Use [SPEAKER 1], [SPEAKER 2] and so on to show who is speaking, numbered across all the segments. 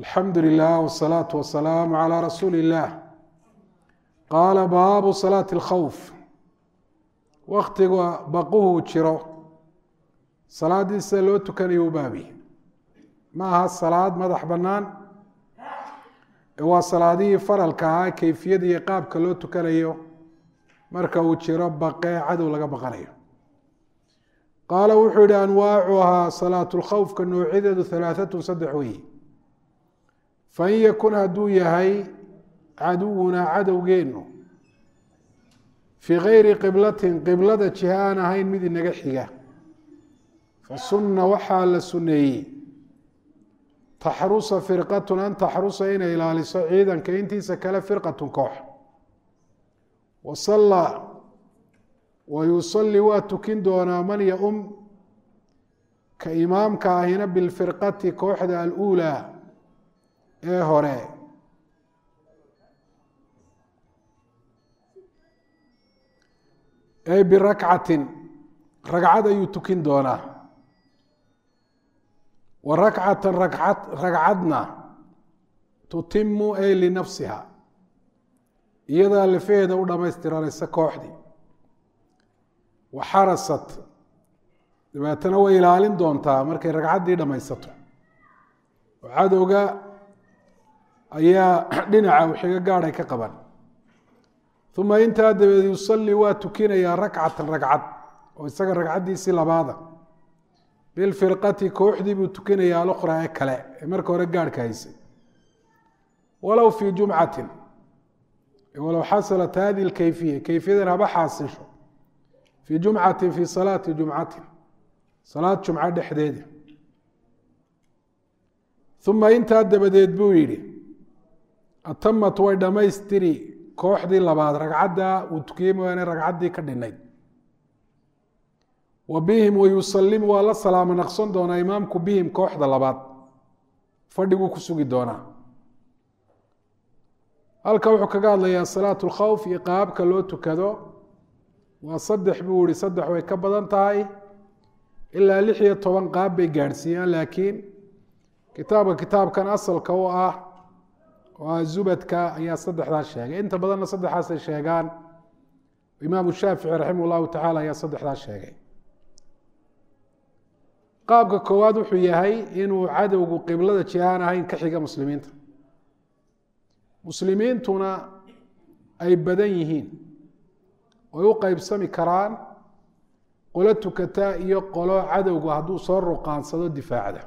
[SPEAKER 1] الحمد لله والصلاة والسلام على رسول الله قال باب صلاة الkhوف waktiga baquhu jiro salaadiisa loo tukanayo baabi ma aha salaad madax banaan waa salaadii faralka ah kayfiyada iyo qaabka loo tukanayo marka uu jiro baqee cadow laga baqanayo qaala wuxuu yidhi anwaacuhaa salaatu lkhawfka noocyadeedu alaaatun saddex weeye fain yakun hadduu yahay caduwunaa cadowgeenu fii gayri qiblatin qiblada jiha aan ahayn mid inaga xiga fasunna waxaa la sunneeyey taxrusa firqatun an taxrusa inay ilaaliso ciidanka intiisa kale firqatun koox wasallaa wayusalli waa tukin doonaa man ya-um ka imaamka ahina bilfirqati kooxda aluulaa ee hore ay birakcatin ragcad ayuu tukin doonaa wa rakcatan ragcadna tutimu ay linafsiha iyadaa lafeeda u dhamaystiranaysa kooxdii wa xarasat dabeetana way ilaalin doontaa markay ragcaddii dhamaysato oo cadowga ayaa dhinaca wixiga gaadhay ka qaban uma intaa dabeed yusalli waa tukinayaa rakcatan ragcad oo isaga ragcaddiisii labaada bilfirqati kooxdii buu tukinayaa alukhraa ee kale ee marka hore gaadhka haysay walow fii jumcatin walow xasalat hadihi lkayfiya kayfiyadan haba xaasisho fii jumcatin fii salaati jumcatin salaad jumco dhexdeeda uma intaa dabadeed buu yidhi atamat way dhammaystiri kooxdii labaad ragcadda uu tukiyey mooyaane ragcaddii ka dhinayd wa bihim wayusallimu waa la salaamo naqson doonaa imaamku bihim kooxda labaad fadhiguu ku sugi doonaa halka wuxuu kaga hadlayaa salaatu lkhawf iyo qaabka loo tukado waa saddex buu yihi saddex way ka badan tahay ilaa 16 qaab bay gaadhsiiyaan laakiin kitaabkan asalka u ah oo zubadka ayaa saddexdaas sheegay inta badanna saddexaasay sheegaan imaamu shaafici raximah llahu tacaala ayaa saddexdaas sheegay qaabka koowaad wuxuu yahay inuu cadowgu qiblada jihaan ahayn ka xiga muslimiinta muslimiintuna ay badan yihiin oy u qeybsami karaan qolo tukata iyo qolo cadowgu hadduu soo ruqaansado difaacda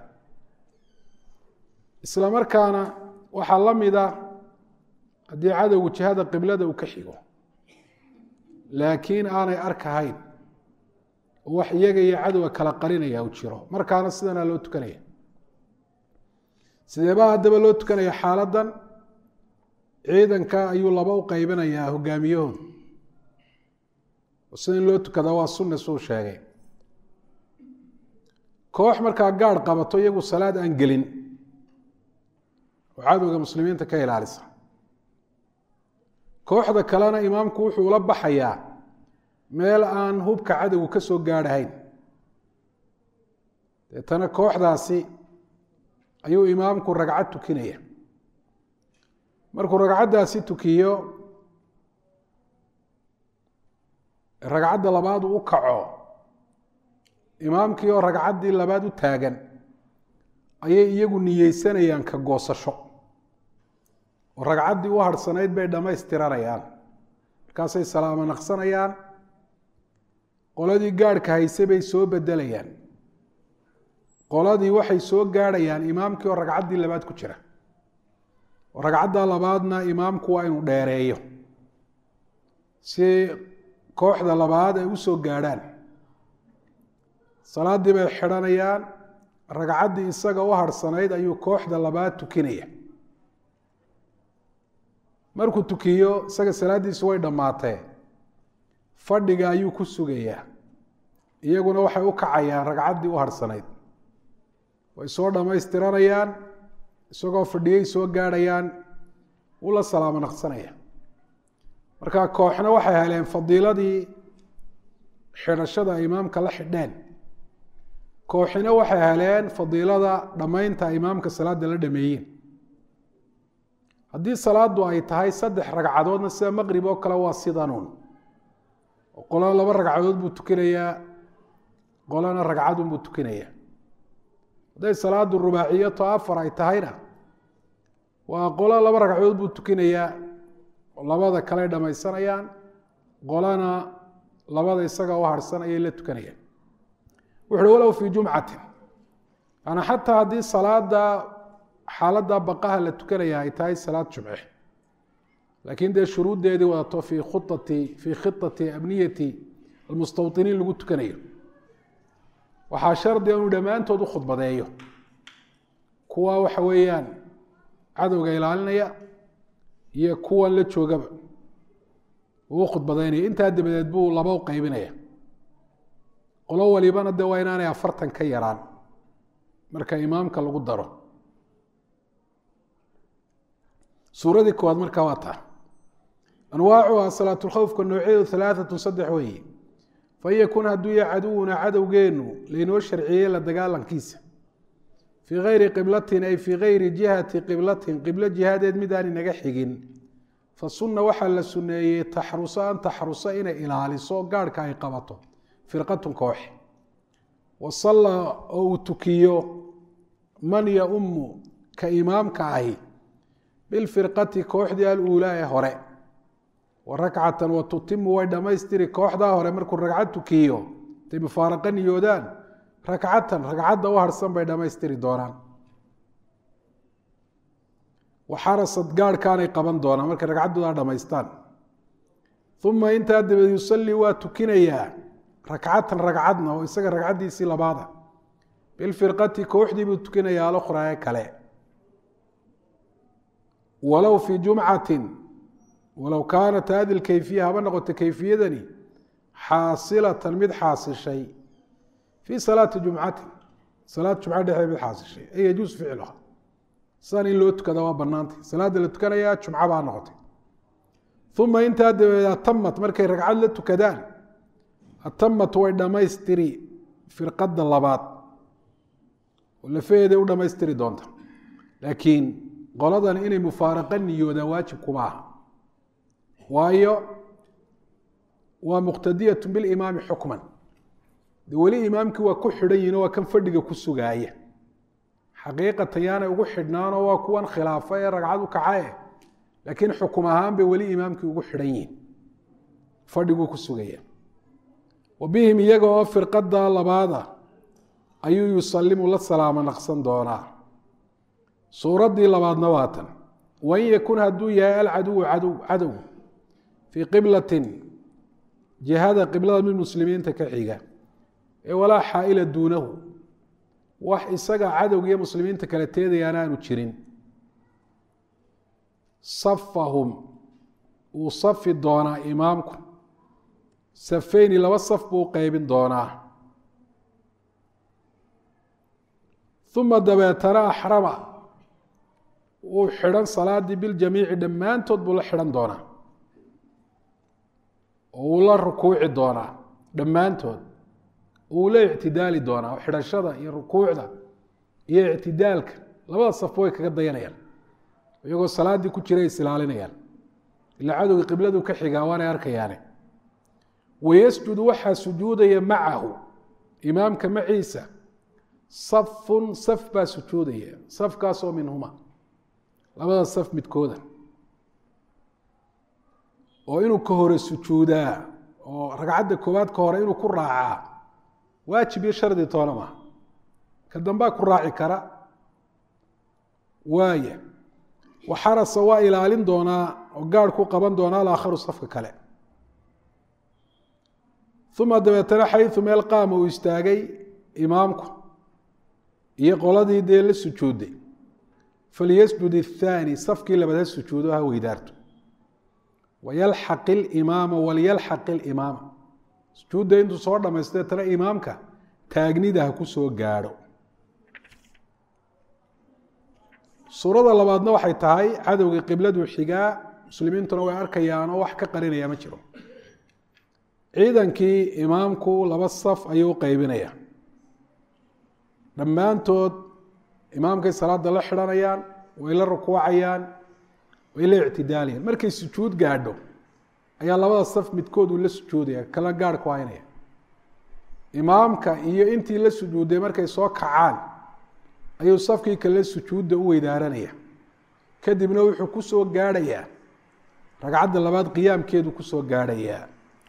[SPEAKER 1] isla markaana waxaa la mida haddii cadowgu jihada qiblada uu ka xigo laakiin aanay arkahayn oo wax iyaga iyo cadowga kala qarinaya u jiro markaana sidanaa loo tukanaya sideebaa haddaba loo tukanaya xaaladdan ciidanka ayuu laba u qeybinayaa hogaamiyahooda oo sida in loo tukada waa sunna suu sheegay koox markaa gaadh qabato iyagu salaad aan gelin oo cadowga muslimiinta ka ilaalisa kooxda kalena imaamku wuxuu la baxayaa meel aan hubka cadowgu ka soo gaadhahayn deetana kooxdaasi ayuu imaamku ragcad tukinaya markuu ragcaddaasi tukiyo ragcadda labaad uu u kaco imaamkii oo ragcaddii labaad u taagan ayay iyagu niyeysanayaan ka goosasho oo ragcaddii u harhsanayd bay dhammaystiranayaan markaasay salaamo naqsanayaan qoladii gaadhka hayse bay soo bedelayaan qoladii waxay soo gaadhayaan imaamkii oo ragcaddii labaad ku jira oo ragcadda labaadna imaamku waa inuu dheereeyo si kooxda labaad ay u soo gaadhaan salaaddii bay xidhanayaan ragcaddii isaga u harhsanayd ayuu kooxda labaad tukinaya markuu tukiyo isaga salaaddiisu way dhammaatee fadhiga ayuu ku sugayaa iyaguna waxay u kacayaan ragcaddii u harhsanayd way soo dhammaystiranayaan isagoo fadhiyay soo gaadhayaan wuu la salaamo naqsanaya marka kooxna waxay heleen fadiiladii xidhashada imaamka la xidheen kooxina waxay heleen fadiilada dhammaynta imaamka salaada la dhameeyeen haddii salaadu ay tahay 3 ragcadoodna sida maqrib oo kale waa sidanuun qolo 2 ragcadood buu tukinayaa qolana ragcad buu tukinayaa haday salaadu rubaaciyato 4 ay tahayna waa qolo 2 ragcadood buu tukinayaa labada kale dhamaysanayaan qolana labada isaga oo harsan ay la tukanayaan wuxuu walaw fi jum'atin ana hatta hadii salaada xaalada baqaha la tukanaya ay tahay salaad jumce laakiin de shuruudeedii wadato fi khitati abniyati almustawtinin lagu tukanayo waxaa shardi inuu dhamaantood u khudbadeeyo kuwa waxa weeyaan cadowga ilaalinaya iyo kuwa la joogaba uu khudbadeynaya inta dabadeed buu laba u qaybinaya qolo walibana de waa inaanay 40 ka yaraan marka imaamka lagu daro suuradii koowaad marka waa taa anwaacuha salaatu khawfka noocyadu 3 weeye fayakun hadduu yahay caduwuna cadowgeenu laynoo sharciyey la dagaalankiisa fii gayri qiblatin ay fii gayri jihati qiblatin qiblo jihaadeed midaan inaga xigin fasunna waxaa la sunneeyey an taxrusa inay ilaaliso gaarhka ay qabato firqatun koox wasalla oo uu tukiyo man yaummu ka imaamka ahi bilfirqati kooxdii aluulaa ee hore warakcatan watutimu way dhammaystiri kooxdaa hore markuu ragcad tukiyo intay mufaaraqa niyoodaan rakcatan ragcadda u harsan bay dhammaystiri doonaan waxarasad gaarhkaanay qaban doonaan markay ragcaddooda dhammaystaan uma intaa dabadeed yusallii waa tukinayaa rakcatan ragcadna oo isaga ragcaddiisii labaada bilfirqati kooxdii buu tukinayaa alukhraa ee kale walow fii jumcatin walow kaanat hadi lkayfiya haba noqoto kayfiyadani xaasilatan mid xaasishay fii salaati jumcatin salaad jumca dhexdeed mid xaasishay ay yajuus ficluha sidan in loo tukada waa banaantay salaada la tukanayaa jumca baa noqotay uma intaa dabadeed atamat markay ragcad la tukadaan atamat way dhammaystiri firqadda labaad oo lafeeday u dhammaystiri doonta laakiin qoladan inay mufaaraqa niyoodaan waajib kuma aha waayo waa muqtadiyatu bilimaami xukman de weli imaamkii waa ku xidhan yihin oo waa kan fadhiga ku sugaaya xaqiiqatan yaanay ugu xidhnaanoo waa kuwan khilaafa ee ragcad u kacae laakiin xukum ahaan bay weli imaamkii ugu xidhan yihin fadhiguu ku sugaya wa bihim iyaga oo firqada labaada ayuu yusalimu la salaamo naqsan doonaa suuraddii labaadna waa tan wain yakun hadduu yahay alcaduwu cadow fii qiblatin jihada qiblada mid muslimiinta ka xiga ee walaa xaa'ila duunahu wax isaga cadowga iyo muslimiinta kale teedayaan aanu jirin safahum wuu safi doonaa imaamku safeyni 2 saf buu u qeybin doonaa uma dabeetana axrama wuu xidhan salaadii biljamiici dhammaantood buu la xidhan doonaa oo wuu la rukuuci doonaa dhammaantood wuu la ictidaali doonaa oo xidhashada iyo rukuucda iyo ictidaalka labada safba way kaga dayanayaan iyagoo salaaddii ku jiray isilaalinayaan ilaa cadowga qibladu ka xigaa waanay arkayaane wayasjudu waxaa sujuudaya macahu imaamka maciisa safun saf baa sujuudaya safkaasoo minhuma labada saf midkooda oo inuu ka hore sujuudaa oo ragcadda koowaad ka hore inuu ku raacaa waajib iyo shardi toona maaha ka dambaa ku raaci kara waaya waxarasa waa ilaalin doonaa oo gaarh ku qaban doonaa alaakharu safka kale uma dabeetana xayu meel qaama uu istaagay imaamku iyo qoladii dee la sujuuday falyasjud الثaanي safkii labaad ha sujuudo ha weydaarto wayalxaq اlimaama walyalxaq اlimaama sujuudda intuu soo dhamaystay tana imaamka taagnida ha ku soo gaadho suurada labaadna waxay tahay cadowgii qibladu xigaa muslimiintuna way arkayaan oo wax ka qarinaya ma jiro ciidankii imaamku 2 saf ayuu u qaybinaya dhammaantood imaamkay salaada la xidhanayaan way la rukuucayaan ila ictidaaliyan markay sujuud gaadho ayaa labada saf midkood uu la sujuudaya kala gaar ku haynaya imaamka iyo intii la sujuuday markay soo kacaan ayuu safkii kale sujuudda u weydaaranaya kadibna wuxuu ku soo gaadhayaa ragcadda labaad qiyaamkeedu ku soo gaadhayaa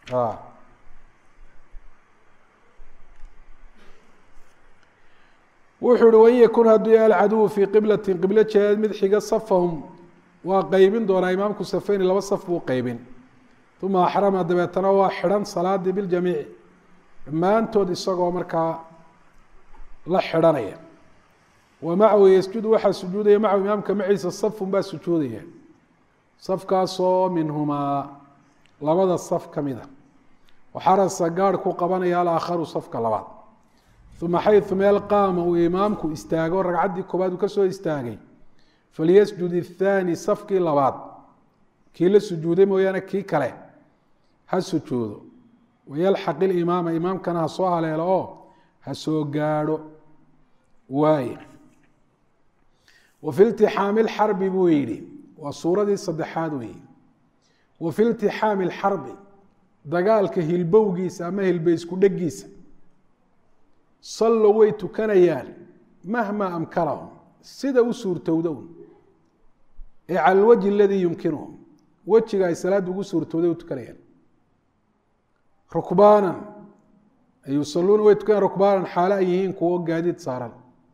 [SPEAKER 1] wuxuu uhi wain yakun hadduu yahay alcaduwu fii qiblatin qiblo jeed mid xiga safahum waa qeybin doonaa imaamku safeyni laba saf buu qeybin uma axrama dabeetana waa xidhan salaadii biljamiici dhammaantood isagoo markaa la xidhanaya wa macahu yasjudu waxaa sujuudaya macahu imaamka maciisa safun baa sujuudaya safkaasoo minhumaa labada saf ka mida waxarasa gaarh ku qabanaya alaakharu safka labaad uma xayثu meel qaama uu imaamku istaago ragcaddii koobaad uu ka soo istaagay falyasjud الthaani safkii labaad kii la sujuuday mooyaane kii kale ha sujuudo wayalxaq ilimaama imaamkana ha soo haleelo oo ha soo gaadho waaye wa fi iltixaami اlxarbi buu yidhi waa suuradii saddexaad weeye wa fi iltixaami اlxarbi dagaalka hilbowgiisa ama hilbe isku dhegiisa sallow way tukanayaan mahma amkanahum sida u suurtowdown ee cala alwajhi aladii yumkinuhum wejiga ay salaadda ugu suurtowday u tukanayaan rukbaanan ay yusaluuna way tukanayaan rukbaanan xaalo ay yihiin kuwo gaadiid saaran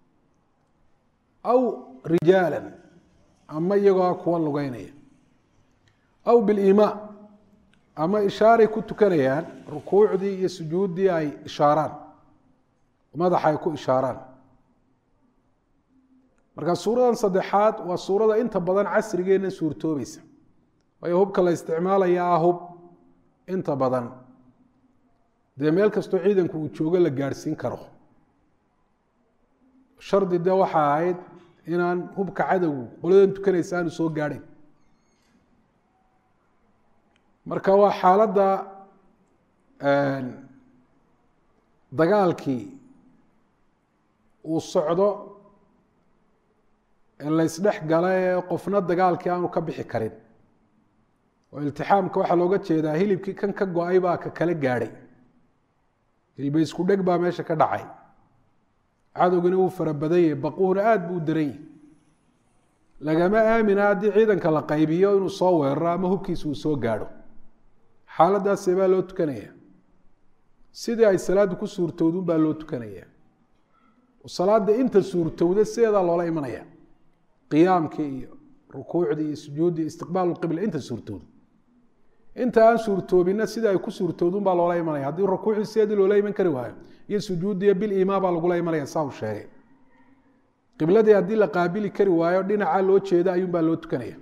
[SPEAKER 1] aw rijaalan ama iyagoo kuwa lugeynaya aw bilimaa ama ishaaray ku tukanayaan rukuucdii iyo sujuuddii ay ishaaraan madaxa ay ku ishaaraan marka suuradan saddexaad waa suurada inta badan casrigeena suurtoobaysa waayo hubka la isticmaalaya hub inta badan dee meel kastoo ciidanku uu joogo la gaadhsiin karo shardi de waxa ahayd inaan hubka cadowgu qoladan tukanaysa aanu soo gaadhayn marka waa xaaladda dagaalkii uu socdo ee la ysdhex gala ee qofna dagaalkii aanu ka bixi karin oo iltixaamka waxaa looga jeedaa hilibkii kan ka go-ay baa ka kala gaadhay hilba isku dheg baa meesha ka dhacay cadowgina wuu fara badan yahay baquhuna aada buu daran yahay lagama aamina haddii ciidanka la qaybiyo inuu soo weeraro ama hubkiisa uu soo gaadho xaaladdaasee baa loo tukanaya sidii ay salaaddu ku suurtowdun baa loo tukanaya salaada inta suurtowda sideedaa loola imanaya qiyaamkii iyo rukuucdii iyo sujuuddii istiqbaalu qibla inta suurtowda inta aan suurtoobina sida ay ku suurtowdun baa loola imanaya haddii rukuucdii sideedii loola iman kari waayo iyo sujuuddiiyo bilimaa baa lagula imanaya saa uu sheegay qibladii haddii la qaabili kari waayo dhinaca loo jeeda ayuun baa loo tukanaya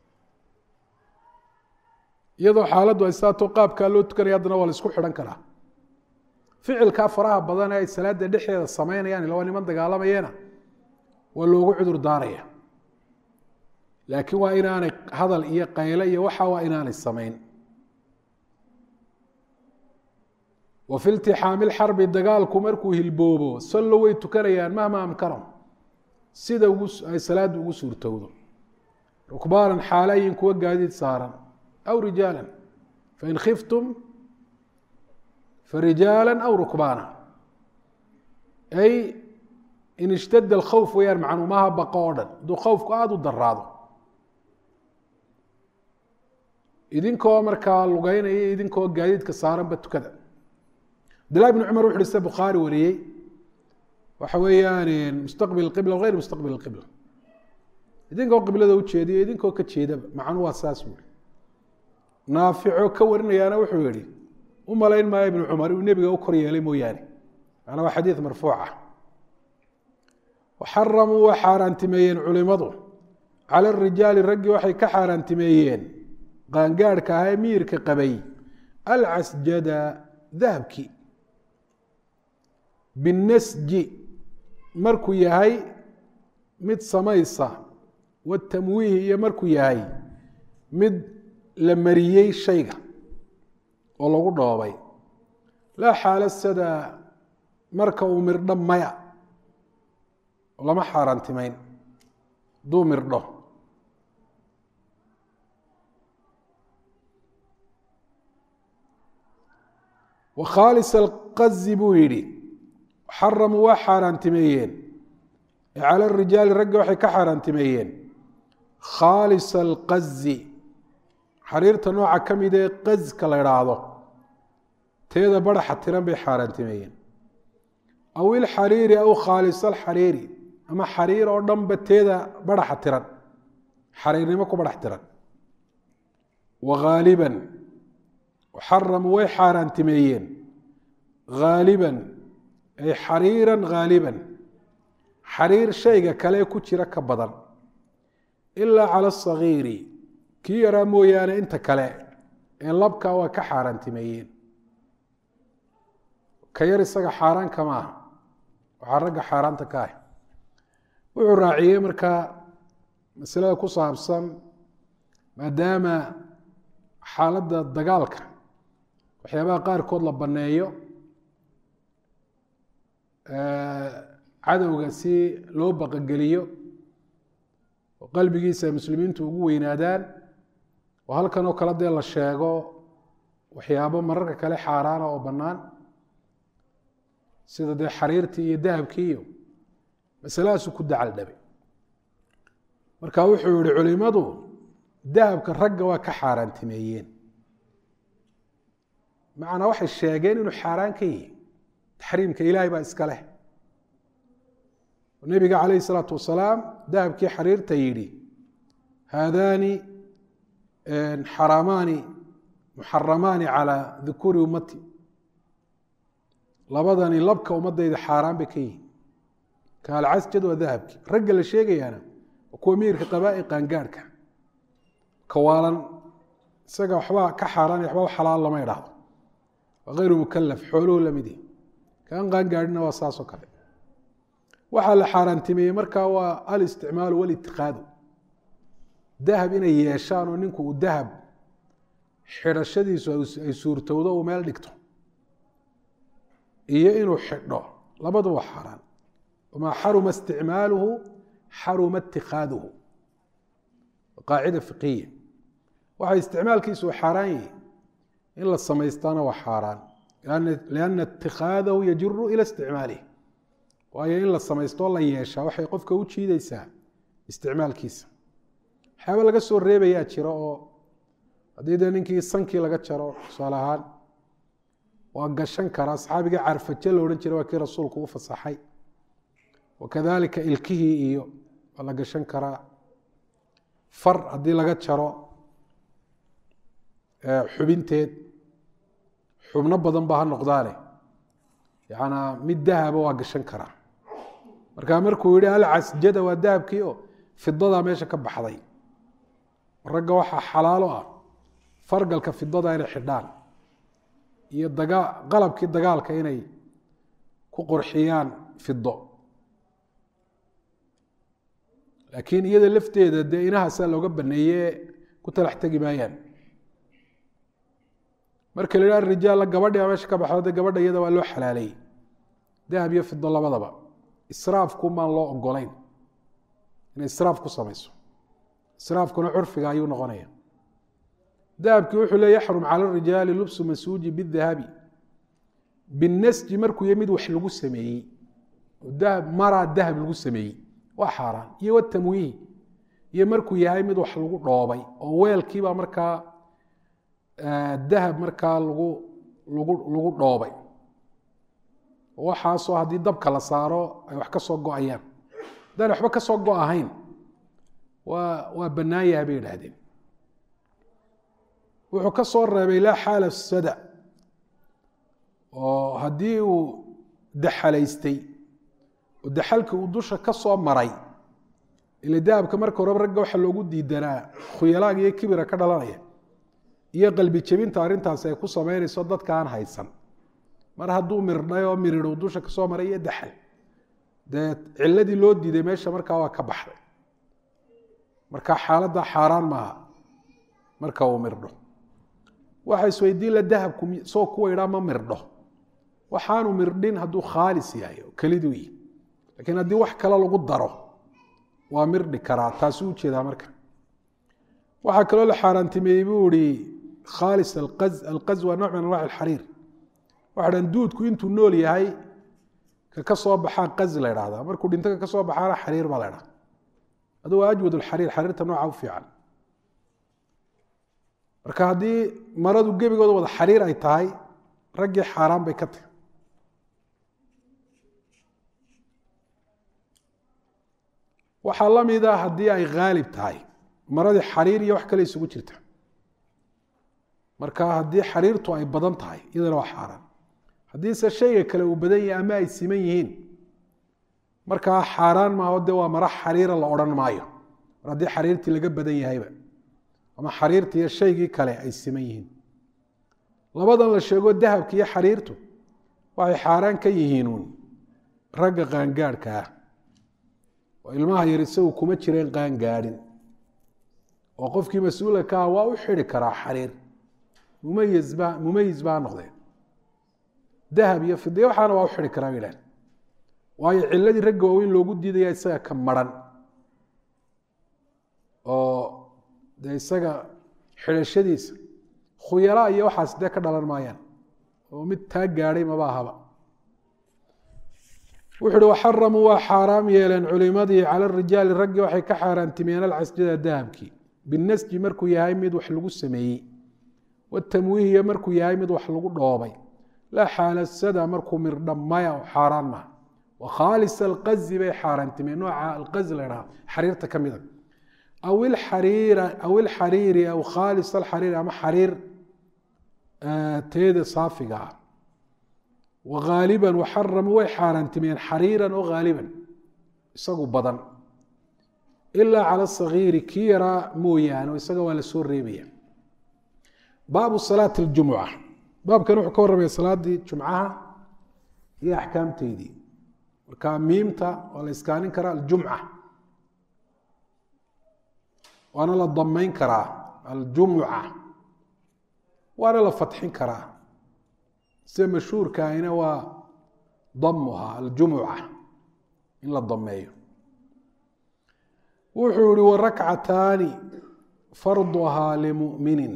[SPEAKER 1] iyadoo xaaladdu ay saato qaabkaa loo tukanaya haddana waa la isku xidhan karaa ficilkaa faraha badan ee ay salaada dhexdeeda samaynayaan ila waa niman dagaalamayena waa loogu cudur daaraya laakiin waa inaanay hadal iyo qayle iyo waxa waa inaanay samayn wa fi iltixaami lxarbi dagaalku markuu hilboobo sallo way tukanayaan mahma amkanahum sida ay salaaddu ugu suurtowdo rukbaanan xaalayin kuwa gaadiid saaran aw rijaalan fain khiftum فrijaaلا أو rukbaana ay in اshtad الkhوف weyaan macnuu maha baqo oo dhan hadduu khowfku aada u daraado idinkoo markaa lugeynaya idinkoo gaadiidka saaranba tukada cabdالlahi بن cmar wuxu uhi sida bukhaari wariyey waxa weeyaan mustaqbil اqibla غayr mustaqbil اqibla idinkoo qiblada ujeediyo idinkoo ka jeedaba macnuu waa saas wuri naafico ka warinayaana wuxuu yihi u malayn maayo ibnu cumar inuu nebiga u kor yeelay mooyaane macnaa waa xadiid marfuuca waxaramuu waa xaaraantimeeyeen culimadu cala arijaali raggii waxay ka xaaraantimeeyeen qaangaadhka ahaa ee miyirka qabay alcasjada dahabkii binnasji markuu yahay mid samaysa watamwiihi iyo markuu yahay mid la mariyey shayga oo lagu dhoobay laa xaala sada marka uu mirdho maya lama xaaraantimeyn hadduu mirdho وkhاaلص الqaز buu yihi xaramuu waa xaaraantimeeyeen calى الrijaali ragga waxay ka xaaraantimeeyeen khاaliص الqazi xariirta nooca ka mid ee qazka la idhaahdo teeda baraxa tiran bay xaaraantimeeyeen aw ilxariiri aw khaalis alxariiri ama xariir oo dhanba teeda baraxa tiran xariirnimo ku barax tiran waghaaliban xaramuu way xaaraantimeeyeen ghaaliban ay xariiran ghaaliban xariir shayga kale ku jira ka badan ilaa cala asagiiri kii yaraa mooyaane inta kale ee labka waa ka xaaraantimeeyeen ka yar isaga xaaraan kama aha waxaa ragga xaaraanta ka ah wuxuu raaciyey markaa masalada ku saabsan maadaama xaaladda dagaalka waxyaabaha qaarkood la banneeyo cadowga si loo baqageliyo oo qalbigiisa muslimiintu ugu weynaadaan oo halkan oo kale dee la sheego waxyaabo mararka kale xaaraana oo bannaan sida dee xariirtii iyo dahabkii iyo masaladaasuu ku dacal dhabay marka wuxuu yihi culimadu dahabka ragga waa ka xaaraantimeeyeen macnaa waxay sheegeen inuu xaaraan ka yihi taxriimka ilaahay baa iska leh nabiga calayhi الsalaatu wasalaam dahabkii xariirta yidhi haadaani xaraamaani muxaramaani calىa dukuuri ummati labadani labka ummadayda xaaraan bay ka yihin ka alcasjad waa dahabki ragga la sheegayaana kuwa miirka qabaa qaangaarhka kawaalan isaga waxba ka xaaraan waxba xalaal lama idhaahdo waa غayru mukalaf xooluhu lamid yihi kaan qaangaadhina waa saasoo kale waxaa la xaaraantimeeyey markaa waa alisticmaalu walitikaadu dahab inay yeeshaan oo ninku uu dahab xidhashadiisu ay suurtowdo uu meel dhigto iyo inuu xidho labadu waa xaaraan wamaa xaruma isticmaaluhu xaruma itikaaduhu qaacida fiqiya waxa isticmaalkiisu uu xaaraan yihi in la samaystaana waa xaaraan lianna itikaadahu yajiru ila isticmaalih waayo in la samaystoo la yeeshaa waxay qofka u jiideysaa isticmaalkiisa waxyaaba laga soo reebayaa jira oo haddii dee ninkii sankii laga jaro tusaale ahaan waa gashan karaa saxaabigii carfaje la odhan jiray waa kii rasuulku u fasaxay wakadalika ilkihii iyo waa la gashan karaa far haddii laga jaro xubinteed xubno badan ba ha noqdaane yanaa mid dahaba waa gashan karaa markaa markuu yihi alcasjada waa dahabkii oo fidadaa meesha ka baxday ragga waxaa xalaalo ah fargalka fidada inay xidhaan iyo qalabkii dagaalka inay ku qurxiyaan fido laakiin iyada lafteeda dee inahaasaa looga baneeye ku talax tegi maayaan marka la yidhaha rijaalla gabadhi a meesha ka baxdo de gabadha iyada waa loo xalaaleeyey dahab iyo fido labadaba israafku maan loo ogolayn inay israaf ku samayso israafkuna curfiga ayuu noqonaya dahabkii wuxuu le yaxrum cala rijaali lubsu masuuji bidahabi binasji markuu yahy mid wax lagu sameeyey maraa dahab lagu sameeyey waa xaaraan iyo watamwiihi iyo markuu yahay mid wax lagu dhoobay oo weelkiibaa markaa dahab markaa lagu dhoobay waxaasoo haddii dabka la saaro ay wax ka soo go-ayaan haddaan waxba ka soo go ahayn waa bannaan yahay bay yidhaahdeen wuxuu ka soo reebay laa xaala sada oo haddii uu daxalaystay oo daxalka uu dusha ka soo maray ila dahabka marka horeba ragga waxaa loogu diidanaa khuyalaaga iyo kibira ka dhalanaya iyo qalbi jebinta arrintaasi ay ku samaynayso dadka aan haysan mar hadduu mirdhay oo miridhow dusha ka soo maray iyo daxal dee ciladii loo diiday meesha markaa waa ka baxday marka xaaladda xaaraan maaha marka uu mirdho waxa isweydiin la dahabku soo kuwa idhaa ma mirdho waxaanu mirdhin hadduu khaalis yahay oo keliduu yihi lakiin haddii wax kale lagu daro waa mirdhi karaa taasuu ujeedaa marka waxaa kaloo la xaaraantimeeyey buu ihi khaalis alqaz waa nooc min anwac alxariir waxaan duudku intuu nool yahay ka soo baxaa qaz la yiraahdaa markuu dhinto ka soo baxaana xariir baa la yiraahdaa adoo ajwad alxariir xariirta nooca u fiican marka haddii maradu gebigooda wada xariir ay tahay raggii xaaraan bay ka tahay waxaa la mid ah haddii ay haalib tahay maradii xariir iyo wax kale isugu jirta marka haddii xariirtu ay badan tahay iyadana waa xaaraan haddiise shayga kale uu badan yahay ama ay siman yihiin markaa xaaraan maaho dee waa mara xariira la odhan maayo mar haddii xariirtii laga badan yahayba ama xariirtii iyo shaygii kale ay siman yihiin labadan la sheego dahabka iyo xariirtu waxay xaaraan ka yihiinuun ragga qaangaadhka ah oo ilmaha yar isagu kuma jireen qaangaadhin oo qofkii mas-uulka ka ah waa u xidhi karaa xariir mumayis baa noqdeen dahab iyo fidiya waxaana waa u xidhi karaa bay idhahan waayo ciladii ragga waaweyn loogu diidaya isaga ka maran oo dee isaga xidhashadiisa khuyala iyo waxaas dee ka dhalan maayaan oo mid taa gaadhay maba ahaba wuxu uhi waxaramuu waa xaaraam yeeleen culimadii cala rijaali raggii waxay ka xaaraantimeen alcasjada dahabkii binasji markuu yahay mid wax lagu sameeyey watamwiihiya markuu yahay mid wax lagu dhoobay laa xaalasada markuu mirdhamaya oo xaaraan maha wakhaalis alqazi bay xaaraantimeen nooca alqazi la ydhaha xariirta ka mida aw ilxariiri aw khaalis alxariiri ama xariir teeda saafiga ah wagaaliban waxaramuu way xaaraantimeen xariiran oo haaliban isagu badan ilaa cala sagiiri kii yaraa mooyaane oo isaga waa la soo reebaya baabu salaati اljumuca baabkan wuxuu ka warramaya salaadii jumcaha iyo axkaamteydii marka miimta waa la iskaanin karaa aljumca waana la damayn karaa aljumuca waana la fatxin karaa sida mashhuurkaahina waa damuha aljumuca in la dameeyo wuxuu yihi warakcataani farduhaa limuminin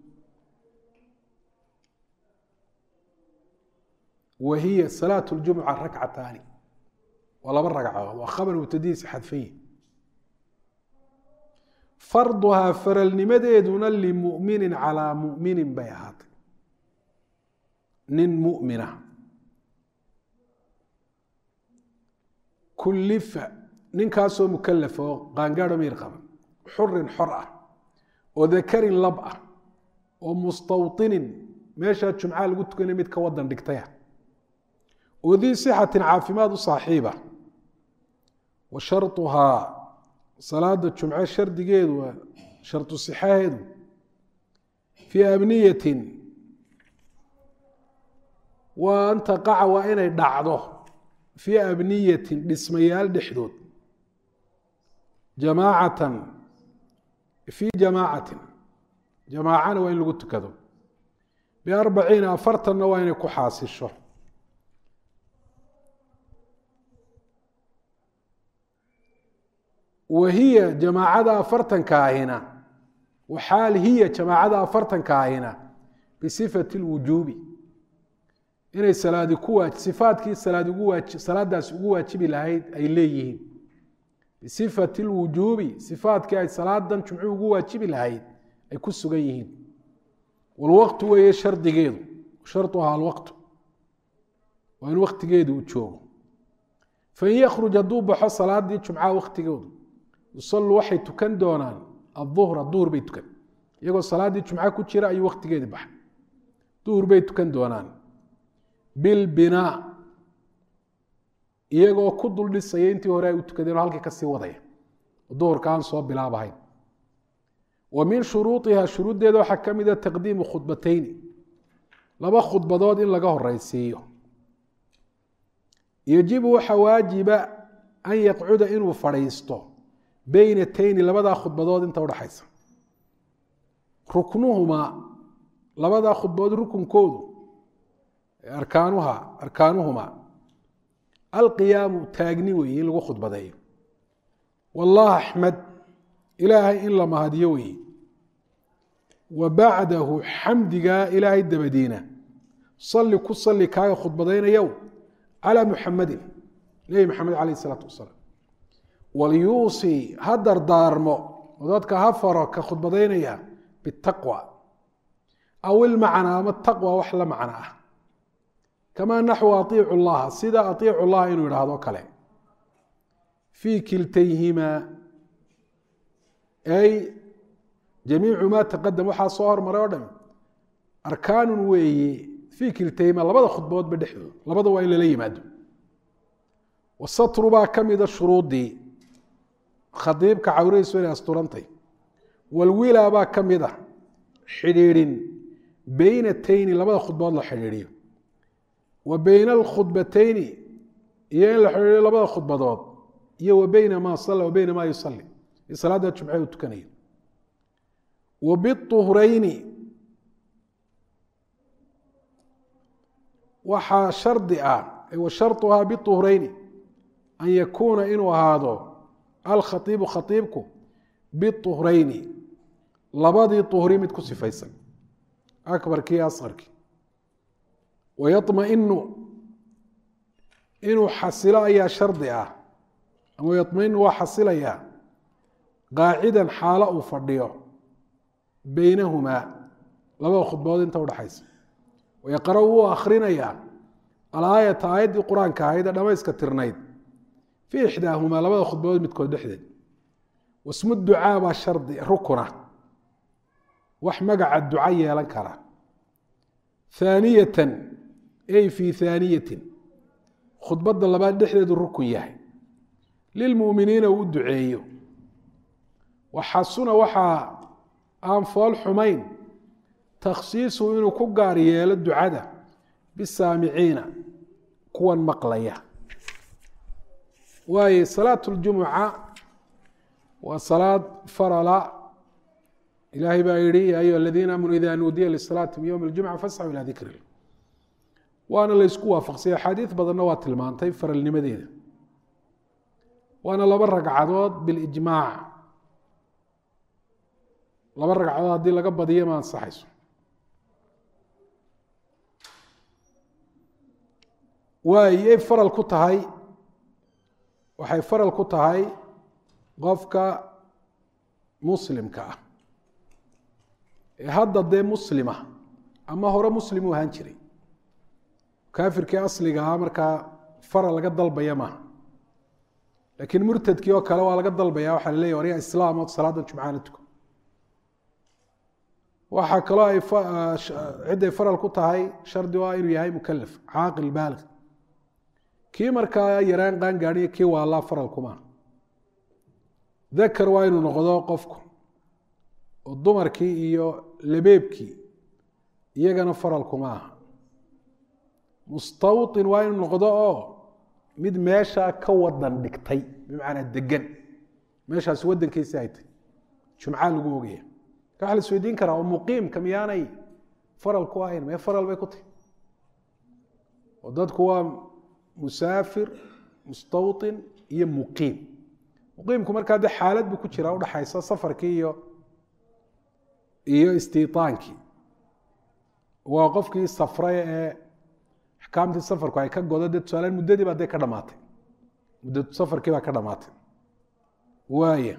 [SPEAKER 1] wahiya salaaة اljumca rakcataani waa laba ragcadood waa khabar mubtadihiisa xadfanye farduhaa faralnimadeeduna limuminin calaa muminin bay ahaatay nin mumina kulifa ninkaasoo mukalafa oo qaangaadho miir qaba xurin xor ah oo dakarin lab ah oo mustawطinin meeshaa jumcaha lagu tukanay mid ka wadan dhigtaya oo dii sixatin caafimaad u saaxiiba wa sharuhaa salaada jumce shardigeedu waa shardu sixaheedu fii amniyatin waa an taqaca waa inay dhacdo fii abniyatin dhismayaal dhexdood jamaacatan fii jamaacatin jamaacana waa in lagu tukado biarbaciina afartanna waa inay ku xaasisho wahiya jamaacada afartankaahina waxaal hiya jamaacada afartankaahina bisifati اlwujuubi inay salaadi ku sifaadkii salaadaas ugu waajibi lahayd ay leeyihiin bisifati اlwujuubi sifaadkii ay salaadan jumcu ugu waajibi lahayd ay ku sugan yihiin walwaqtu weeye shardigeedu sharuhaa alwaqtu waa in waktigeedu uu joogo fain yakruj hadduu baxo salaadii jumcaha waktigoodu yusaluu waxay tukan doonaan aduhra duhur bay tukan iyagoo salaaddii jumca ku jira ayuu waktigeedii baxay duhur bay tukan doonaan bilbinaa iyagoo ku dul dhisaya intii hore ay u tukadeen oo halkii kasii wadaya oo duhurka aan soo bilaabahayn wa min shuruuiha shuruuddeeda waxaa ka mida taqdiimu khudbatayni laba khudbadood in laga horeysiiyo yajibu waxaa waajiba an yaqcuda inuu fadhiisto beynatayni labadaa khudbadood inta udhaxaysa ruknuhumaa labadaa khudbadood rukunkoodu arkaanuhumaa alqiyaamu taagni weeye in lagu khudbadeeyo wallah axmed ilaahay in la mahadiyo weeye wa bacdahu xamdigaa ilaahay dabadiina صلي كصلي كاي خطبتين يوم على محمد نبي محمد عليه الصلاة والسلام وليوصي هدر دارمو وذاتك هفر كخطبتين بالتقوى أو المعنى ما التقوى وحلا معناه كما نحو أطيع الله سيدا أطيع الله إنه هذا كلام في كلتيهما أي جميع ما تقدم وحا صور مرة أركان وي في كلتيهما لبدا خطبات بدحدو لبدا وإن للي مادو والسطر با كميدا الشروط دي خطيب كعوري سوري أسطورانتي والويلا با كميدا حريرين بين التين لبدا خطبات لحريريو وبين الخطبتين ين لحريريو لبدا خطبات وبين ما صلى وبين ما يصلي الصلاة الجمعة والتكنية وبالطهرين وحا شرط وشرطها بالطهرين أن يكون إنه هذا الخطيب خطيبكم بالطهرين لبادي طهرين متكسي فيسا أكبر كي أصغر كي ويطمئن إنه حسلا يا شرط ويطمئن وحصل يا قاعدا حالة فرديو بينهما لما خطبات انت ودحيس ويقرأوا آخرين يا الآية آيات القرآن كهيدا لما يسكترنيد في إحداهما لما خطبات متكون دحدد واسم الدعاء والشرط ركنة وحمقع الدعاء لنكرة ثانية أي في ثانية خطبات لما دحدد الركن ياهي للمؤمنين والدعاء وحسنا وحا أنفال حمين تخصيصه إنه كقارية للدعاء بالسامعين كوان مقلية وهي صلاة الجمعة وصلاة فرلا إلهي بايري يا أيها الذين آمنوا إذا نودي للصلاة من يوم الجمعة فاسعوا إلى ذكر الله وأنا اللي اسكوها فقصي حديث بدل نوات المانتي فرل نمديد وأنا لبرق عدود بالإجماع لبرق عدود دي لقب بديه ما انصحيس وهي فرل كتهاي وحي فرل كتهاي قفك مسلم كا هذا دي مسلمة أما هو مسلم وهنشري كافر كي أصلي مركا فرل لقد ضل بيما لكن مرتد كيو كلا waa laga dalbaya waxa la leeyahay wariya islaam oo salaada jumcaana tuko waxa kala ay ciday faral ku tahay shardi waa inuu yahay mukallaf aaqil baalig kii marka yaraan qaan gaariye kii waa la faral kuma dakar waa inuu noqdo qofku oo dumarkii iyo labeebkii iyagana faral kuma mustawtin waa inuu noqdo oo mid meesha ka wadan dhigtay bimacna degan meeshaas wadankiisa ay tahay jumca lagu ogeeyay ka xal isweydiin kara oo muqiim kamyaanay faral ku ahayn ma faral bay ku tahay oo dadku waa musaafir mustawtin iyo muqiim muqiimku marka hada xaalad bu ku jira u dhaxaysa safarkii iyo istiitaankii waa qofkii safray ee أحكامتي السفر كاي كجودة سؤالين مدة بعد ذلك كدمات مدة السفر كيف كدمات وايه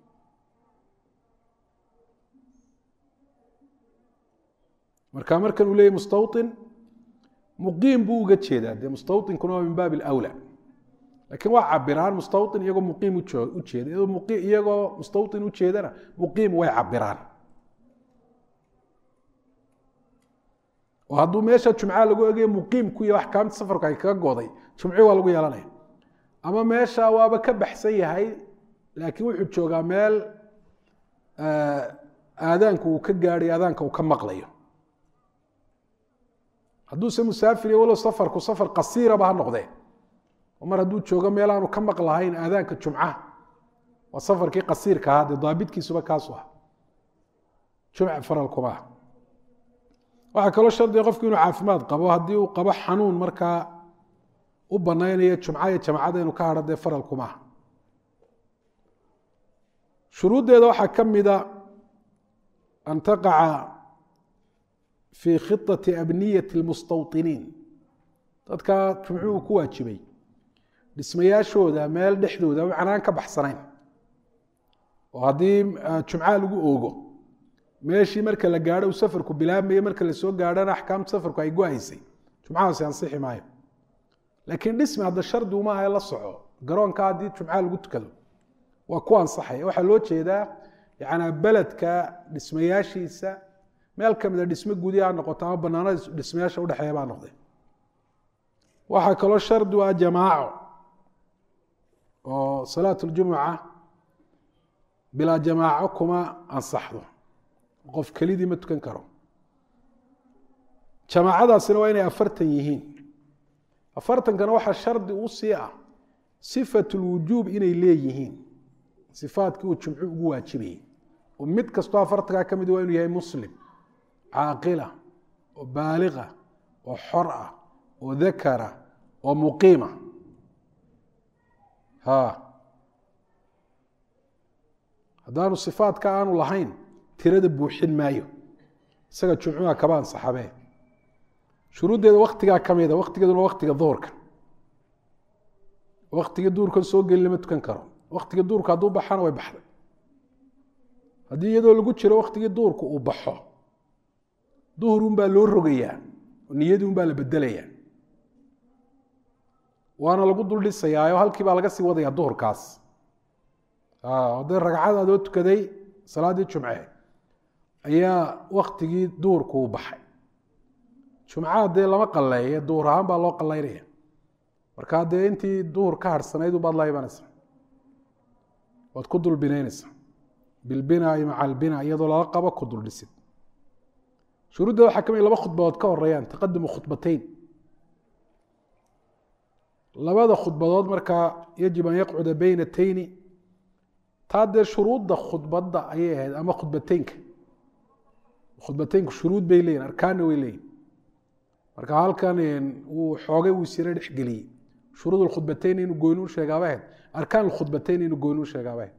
[SPEAKER 1] مركان ولي مستوطن مقيم بوجة شيء ده مستوطن كنا من باب الأولى لكن وعبران مستوطن يجو مقيم وشيء ده مقيم يجو مستوطن وشيء ده مقيم ويعبران وهذا ماشى جمعة لقوا أجي مقيم كوي أحكام السفر كاي كقاضي جمعة ولقوا يلانه أما ماشى وابك بحسية هاي لكن وحد شو جمال آذانك وكجاري آذانك وكم مقليه هذا مسافر ولا سفر كسفر قصيرة بهالنقطة ومر هذا شو جمال أنا وكم مقلهين آذانك الجمعة والسفر كي قصير كهذا ضابط كي سبك كاسوه جمعة فرالكما waxa kale shardi qofku inuu caafimaad qabo hadii uu qabo xanuun marka u banaynaya jumcada jamacada inuu ka harade faral kuma shuruudeeda waxa kamida an taqa'a fii khiطaةi abniyaةi اlmustawطiniin dadka jumcuhu ku waajibay dhismayaashooda meel dhexdooda macnaan ka baxsanayn oo haddii jumca lagu oogo meeshii marka la gaadho uu safarku bilaabmayo marka lasoo gaadhana axkaamta safarku ay go-aysay jumcahaasi ansixi maayo laakiin dhismi hadda shardi uma aha la soco garoonka haddii jumca lagu tukado waa ku ansaxaya waxaa loo jeedaa yani beledka dhismayaashiisa meel kamida dhismo gudi ha noqoto ama banaanada dhismayaasha udhexeeya baa noqday waxaa kaloo shardi u ah jamaaco oo salaat اljumuca bilaa jamaaco kuma ansaxdo qof kelidii ma tukan karo jamaacadaasina waa inay 40 yihiin 40kana waxaa shardi u sii ah صifaة الwujuub inay leeyihiin صifaadkii uu jumcu ugu waajibayay oo mid kastoo 40kaa ka mid waa inuu yahay muslim caaqila oo baaliqa oo xor ah oo dakara oo muqiima haddaanu صifaadka aanu lahayn tirada buuxin maayo isaga jumcuha kaba ansaxabe shuruuddeeda waktigaa ka mida waktigeeduna waktiga duhurka waktiga duhurkan soo geli lama tukan karo waktiga duhurka hadduu baxana way baxday haddii iyadoo lagu jiro waktigii duhurka uu baxo duhur un baa loo rogayaa niyadii un baa la bedelayaa waana lagu dul dhisayaayo halkii baa laga sii wadayaa duhurkaas haddii ragcad adoo tukaday salaaddii jumce ayaa waktigii duhurka uu baxay jumcaha dee lama qaleeye duhur ahaan baa loo qalaynaya markaa dee intii duhur ka harhsanayd ubaad la imanaysaa waad ku dul binaynaysaa bilbinaai maca albina iyadoo lala qabo ku dul dhisid shuruuddeeda waxaa ka mid 2 khudbadood ka horeeyaan taqadumu khudbatayn labada khudbadood markaa yajib an yaqcuda baynatayni taa dee shuruudda khudbadda ayay ahayd ama khudbateynku shuruud bay leeyihin arkaanna way leeyihin marka halkan uu xoogay uu sira dhexgeliyey shuruud اkhudbateyn inuu goynu sheegaaba ahayd arkaan اkhudbateyn inuu goynu sheegaaba ahayd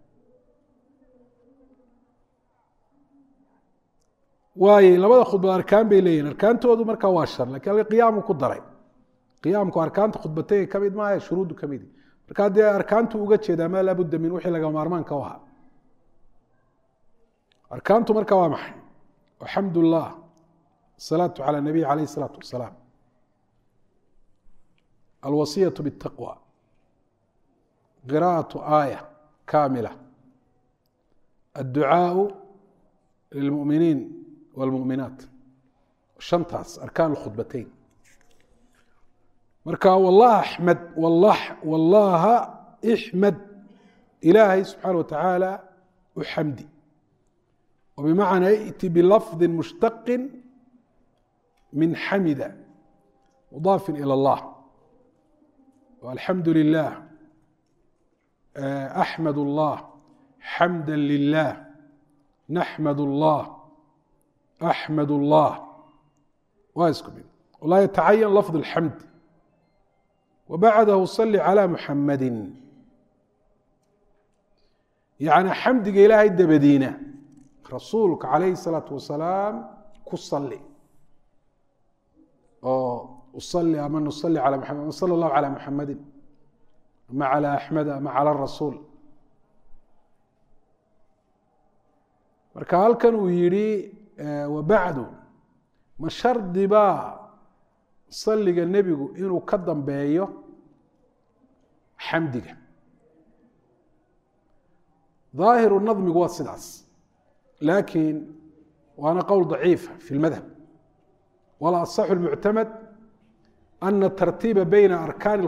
[SPEAKER 1] waaye labada khudbad arkaan bay leeyihin arkaantoodu markaa waa shar lakin halka qiyaamu ku daray qiyaamku arkaanta khudbateynka ka mid maaha shuruuddu ka mid markaa dee arkaantu uga jeedaa maa laabudda min wixii laga maarmaanka u ahaa arkaantu markaa waa maxay alxamdu lilah الصلاة على النبي عليه الصلاة والسلام الوصية بالتقوى قراءة آية كاملة الدعاء للمؤمنين والمؤمنات شنطاس أركان الخطبتين مركا والله أحمد والله احمد إلهي سبحانه وتعالى وحمدي وبمعنى ائتي بلفظ مشتق من حمد مضاف إلى الله والحمد لله أحمد الله حمدا لله نحمد الله أحمد الله واسكم ولا يتعين لفظ الحمد وبعده صل على محمد يعني حمد إلهي الدبدينة رسولك عليه الصلاة والسلام كصلي أصلي أما نصلي على محمد صلى الله على محمد ما على أحمد ما على الرسول marka halkan uu yidhi wabacdu ma shardi baa salliga nebigu inuu ka dambeeyo xamdiga ظaahiru nadmigu waa sidaas laakiin waana qowl ضaciifa fi اlmadhab wala aصaxu اlmuctamad ana الtartiiba bayna arkaan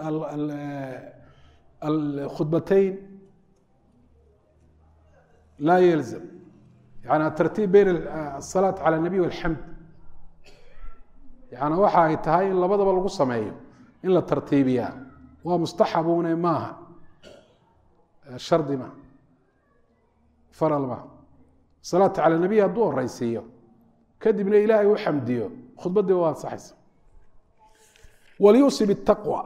[SPEAKER 1] الkhudbatayn laa yalzam يعني الترتيب بين الصلاة على النبي والحمد يعني waxa ay tahay in labadaba lagu sameeyo in la tartiibiya waa mustaxabuna maaha shardi ma faral ma salaatu ala nabi hadduu horaysiiyo kadibna ilaahay u xamdiyo khudbadii waa saxaysa وليوصي بالتقوى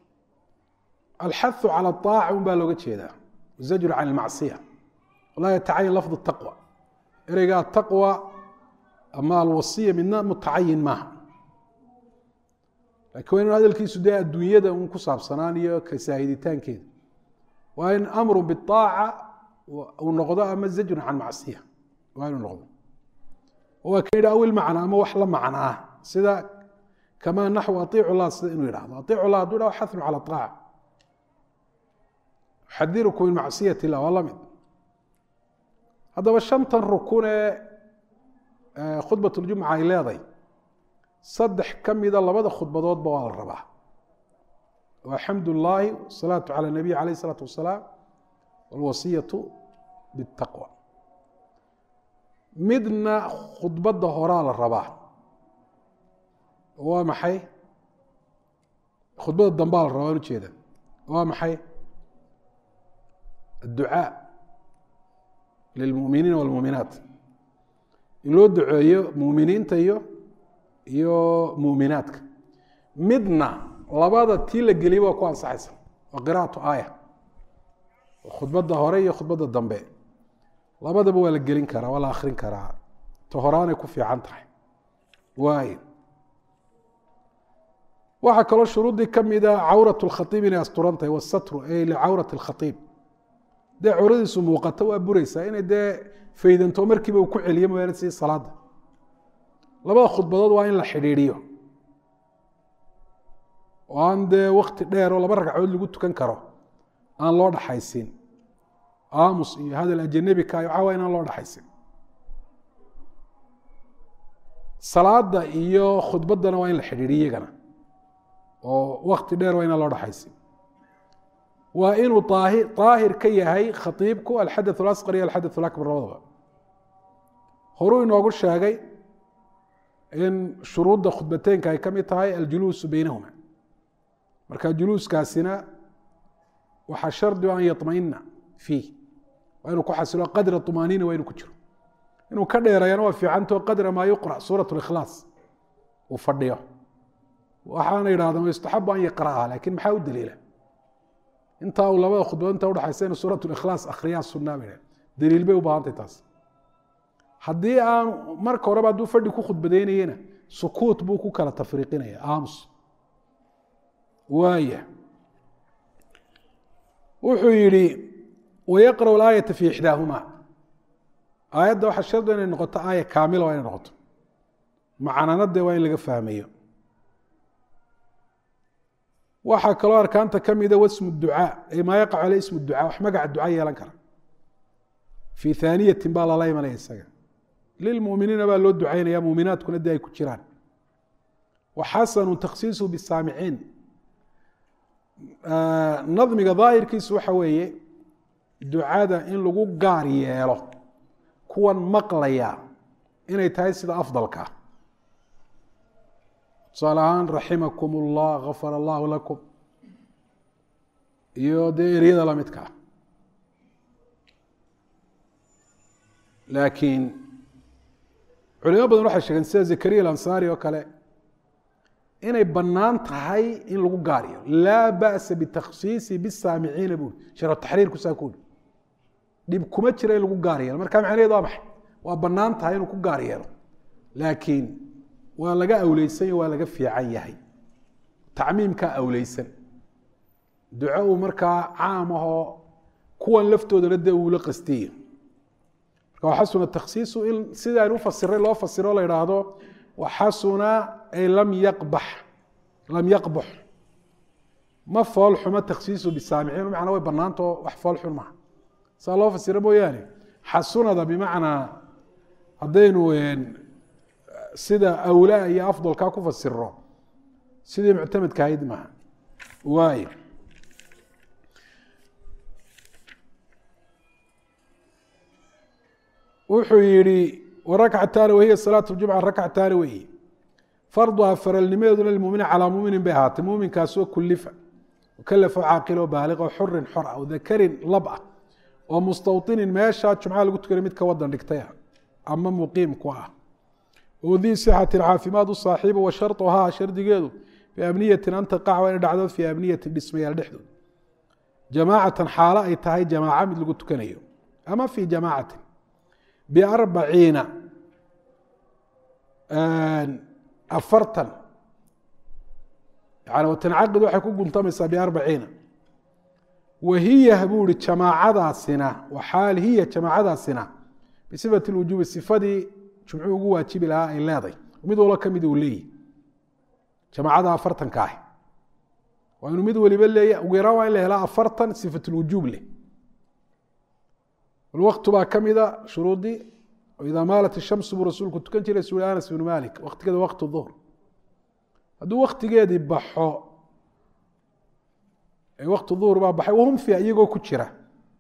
[SPEAKER 1] الحث على الطاعة baa looga jeedaa الزجر عن المعصية ولا يتعين لفظ التقوى ereygaa taqwa ama alwasiya midna mutacayin maaha lakin waa inu hadalkiisu dee adduunyada un ku saabsanaan iyo kasaahiditaankeeda waa in amru biaaca uu noqdo ama zajrun can macsiya waa inuu noqdo waa ka yidhi awil macna ama wax la macna ah sida kamaa naxwu aiicu llah sida inuu yidhahdo aiicu llah haduu dhaho xathun cala aaca xadirukum min macsiyat illah waa la mid haddaba shantan rukun ee khudbat ljumca ay leedahay saddex ka mida labada khudbadoodba waa la rabaa waa xamd ullaahi wasalaatu cala nabiy alayh isalaatu wasalaam walwasiyatu bitaqwa midna khudbadda horaa la rabaa waa maxay khudbadda dambaa la rabaa an ujeeda waa maxay adducaa lilmuminiina walmuuminaat in loo duceeyo muminiinta iyo muminaadka midna labada tii la geliyay waa ku ansaxaysa waa qira'atu aaya khudbadda hore iyo khudbadda dambe labadaba waa la gelin karaa waa la akrin karaa ta horaanay ku fiican tahay waayo waxaa kaloo shuruuddii ka mida cawrat اlkhaiib inay asturan tahay wasatru ay licawrat اlkhaiib dee cawradiisu muuqato waa bureysaa inay dee faydanto markiiba uu ku celiyo mooyaane si salaada labada khudbadood waa in la xidhiidhiyo oo aan dee wakti dheer oo laba ragcadood lagu tukan karo aan loo dhaxaysin aamus iyo hadal ajanebika iyo caawa inaan loo dhaxaysin salaada iyo khudbaddana waa in la xidhiidhiyo iyagana oo wakti dheer waa inaan loo dhaxaysin waa inuu daahir ka yahay khaiibku alxadaث اlasqar iyo alxadaث اlakbar labadaba horuu inoogu sheegay in shuruudda khudbateynka ay ka mid tahay aljuluusu beynahuma marka juluuskaasina waxaa shardi an yaطmaئina fiih waa inuu ku xasilo qadra طmaaniina waa inuu ku jiro inuu ka dheereeyana waa fiicanto qadra maa yuqrأ suuraة اlkhlaas uu fadhiyo waxaana yidhahdeen yustaxabu an yaqra'aha lakin maxaa u daliila intaa uu labada khudbadood inta udhaxaysa inu suuraة اlkhlaas akriyaa sunaa ba daliil bay u baahantay taas haddii aan marka horeba hadduu fadhi ku khudbadeynayena sukuut buu ku kala tafriiqinaya aamus waaya wuxuu yihi wayaqrأ اlaayaةa fi ixdaahuma aayadda waxaa shardi inay noqoto aaya kaamila waa inay noqoto macnanade waa in laga fahmayo waxaa kaloo arkaanta ka mida wasmu ducaa ay maa yaqacu aley ismu ducaa wax magaca duca yeelan kara fii haaniyatin baa lala imanaya isaga lilmuminiina baa loo ducaynaya muminaadkuna dee ay ku jiraan waxasanu takhsiisuhu bisaamiciin nadmiga daahirkiisu waxa weeye ducada in lagu gaar yeelo kuwan maqlaya inay tahay sida afdalka ah tusaale ahaan raximakum اllah gafar allahu lakum iyo dee eryada lamidka ah laakiin culimo badan waxay sheegeen sida zakariya alansaari oo kale inay bannaan tahay in lagu gaariyo laa ba'sa bitakhsiisi bisaamiciina buuri sharxu taxriirku saa kuuri dhib kuma jira in lagu gaar yeelo marka macnaheedu waa maxay waa bannaan tahay inuu ku gaar yeelo laakiin waa laga awleysan iyo waa laga fiican yahay tacmiimkaa awleysan duco uu markaa caam ahoo kuwan laftoodana dee uula qastiye marka waxasuna takhsiisu in sida aynu ufasiray loo fasiro la idhaahdo waxasuna ay lam yaqbux ma fool xumo takhsiisu bisaamiciin macnaa way bannaantao wax fool xun maha saa loo fasiro mooyaane xasunada bimacnaa haddaynu sida awlaa iyo afdalkaa ku fasiro sidii muctamadka ahayd maha waayo wuxuu yihi warakcataani wahiya salaat اjumca rakcataani weyi farduha faralnimadeeduna lmumini calaa muminin bay ahaatay muminkaasoo kulifa kalafo caaqilo baaliqo xurin xor ah dakarin lab ah oo mustawطinin meeshaa jumca lagu tukanay mid ka wadan dhigtay ah ama muqiim ku ah oo dii sixatin caafimaad u saaxiiba wa sharطuhaa shardigeedu fii amniyatin an taqac waa inay dhacdo fii amniyatin dhismayaal dhexdood jamaacatan xaalo ay tahay jamaaca mid lagu tukanayo ama fii jamaacatin biarbaciina afartan yani watancaqidu waxay ku guntamaysaa b40 wahiya buu ihi jamaacadaasina waxaal hiya jamaacadaasina bisifati lwujuubi sifadii jumcuhu ugu waajibi lahaa ay leeday mid walba ka mid uu leeyahy jamaacada afartanka ah waa inuu mid waliba leeya ugu yaraan waa in la helaa 40 sifat lwujuub leh alwaqtu baa ka mida shuruudii idaa maalat ishamsu buu rasuulku tukan jiray suri anas bnu malik waqtigeeda waqtu duhr hadduu waktigeedii baxo waqtu duhr baa baxay wahum fiiha iyagoo ku jira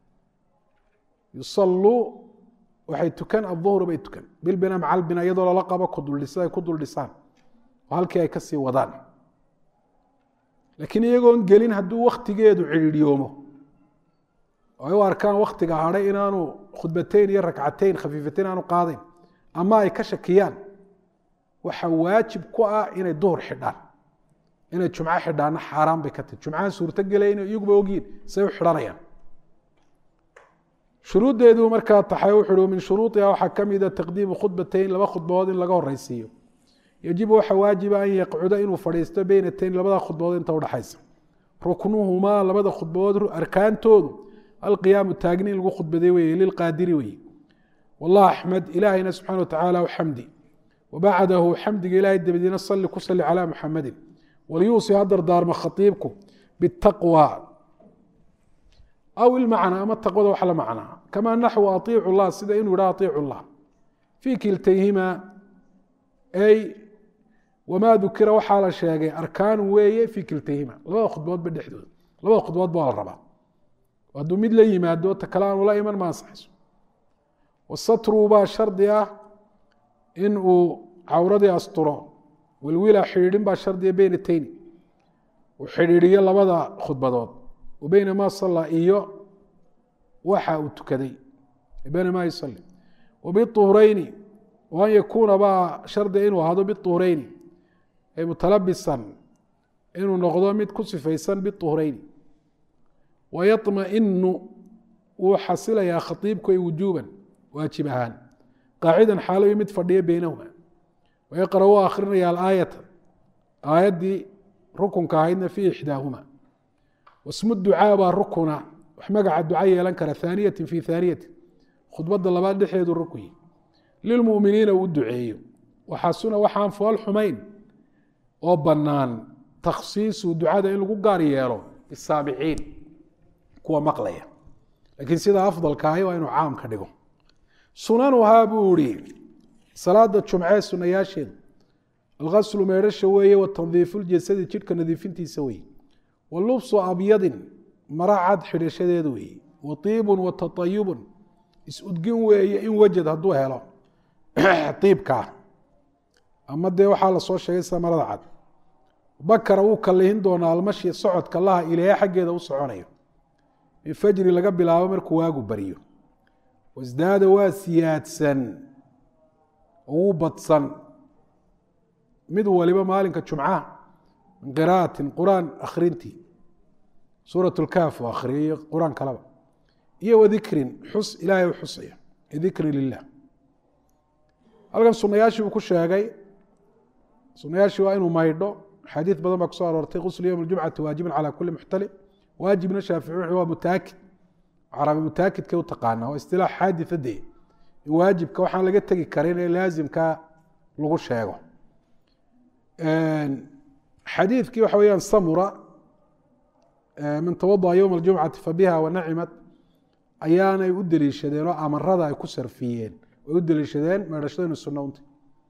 [SPEAKER 1] yusalluu waxay tukan aduhra bay tukan bilbina maca albina iyadoo lala qabo kuduldhisa ay ku dul dhisaan oo halkii ay kasii wadaan laakiin iyagoon gelin hadduu waktigeedu cidhiidhyoomo oo ay u arkaan waktiga hadhay inaanu khudbateyn iyo rakcateyn khafiifateyn aanu qaadayn ama ay ka shakiyaan waxaa waajib ku ah inay duhur xidhaan inay jumco xidhaanna xaaraan bay ka tahy jumcahan suurto gelayn iyaguba ogyiin say u xidhanayaan shuruuddeedu markaa taxay wuxu uhi min shuruudiha waxaa ka mida taqdiimu khudbateyn 2 khudbadood in laga horeysiiyo yajibu waxa waajiba an yaqcuda inuu fadhiisto beynatayn 2 khudbadood inta udhaxaysa ruknuhumaa 2 khudbadood arkaantoodu alqiyaamu taagni in lagu khudbaday weye lilqaadiri weye wallah axmed ilaahayna subxana watacaala xamdi wabacdahu xamdiga ilahay dabadiina sali ku sali calaa muxamadin waliyuusi ha dardaarma khaiibku bitaqwa aw ilmacnaa ama taqwada wax la macnaa kamaa naxwu aiicu llah sida inuu yidha aiicu llah fii kiltayhimaa ay wamaa dukira waxaa la sheegay arkaanu weeye fii kiltayhima 2 khudboodba dhexdooda 2 khudbood baa la rabaa hadduu mid la yimaado ta kale aanu la iman ma ansaxayso wasatru baa shardi ah in uu cawradii asturo wilwila xidhiidhin baa shardiya beynatayni uu xidhiidhiyo 2 khudbadood wa beyna maa salla iyo waxa uu tukaday beyna maa yusali wa biuhrayni wa an yakuuna baa shardiga inuu ahaado biuhrayni ay mutalabisan inuu noqdo mid ku sifaysan biuhrayni wayaطmainu wuu xasilayaa khaiibku ay wujuuban waajib ahaan qaacidan xaaloy mid fadhiya beynahuma wayaqra u akrinaya alaayata aayaddii rukunka ahaydna fii ixdaahuma wasmu ducaa baa rukuna wax magaca duca yeelan kara haaniyati fii haaniyati khudbadda labaad dhexeedu rukuyi lilmuminiina uu duceeyo waxaasuna waxaan fool xumayn oo bannaan takhsiisu ducada in lagu gaar yeelo bisaamiciin kuwa maqlaya laakiin sida afdalka ahi waa inuu caam ka dhigo sunanuhaa buu ihi salaada jumcee sunayaasheedu algaslu meedhasha weeye watandiifu ljasadi jidhka nadiifintiisa weeye walubsu abyadin mara cad xidhashadeedu weeye waiibun wataayubun is-udgin weeye in wajad hadduu helo iibkaa ama dee waxaa lasoo sheegay sida marada cad bakara wuu kalihin doonaa almashi socodka laha ilahe xaggeeda u soconayo min fajri laga bilaabo markuu waagu baryo wasdaada waa siyaadsan uu badsan mid waliba maalinka jumcaha min qira'atin quraan akhrintii suuraة اlkaaf u akhriyay quraan kalaba iyo wadikrin xus ilaahay u xusaya dikri lilah halkan sunayaashii uu ku sheegay sunayaashii waa inuu maydho xadiid badan baa kusoo aroortay gusl ywm اjumcati waajiban calى kuli muxtalim waajibna shaafici waa mutaakid carabi mutaakidka u taqaana oo istilaax xaaditha dee waajibka waxaan laga tegi karin ee laazimka lagu sheego xadiidkii waxa weyaan samura man tawadaأa ywma اljumcati fabiha wanacimat ayaanay u deliishadeen oo amarada ay ku sarfiyeen way u deliishadeen meedhashadaynu sunno unta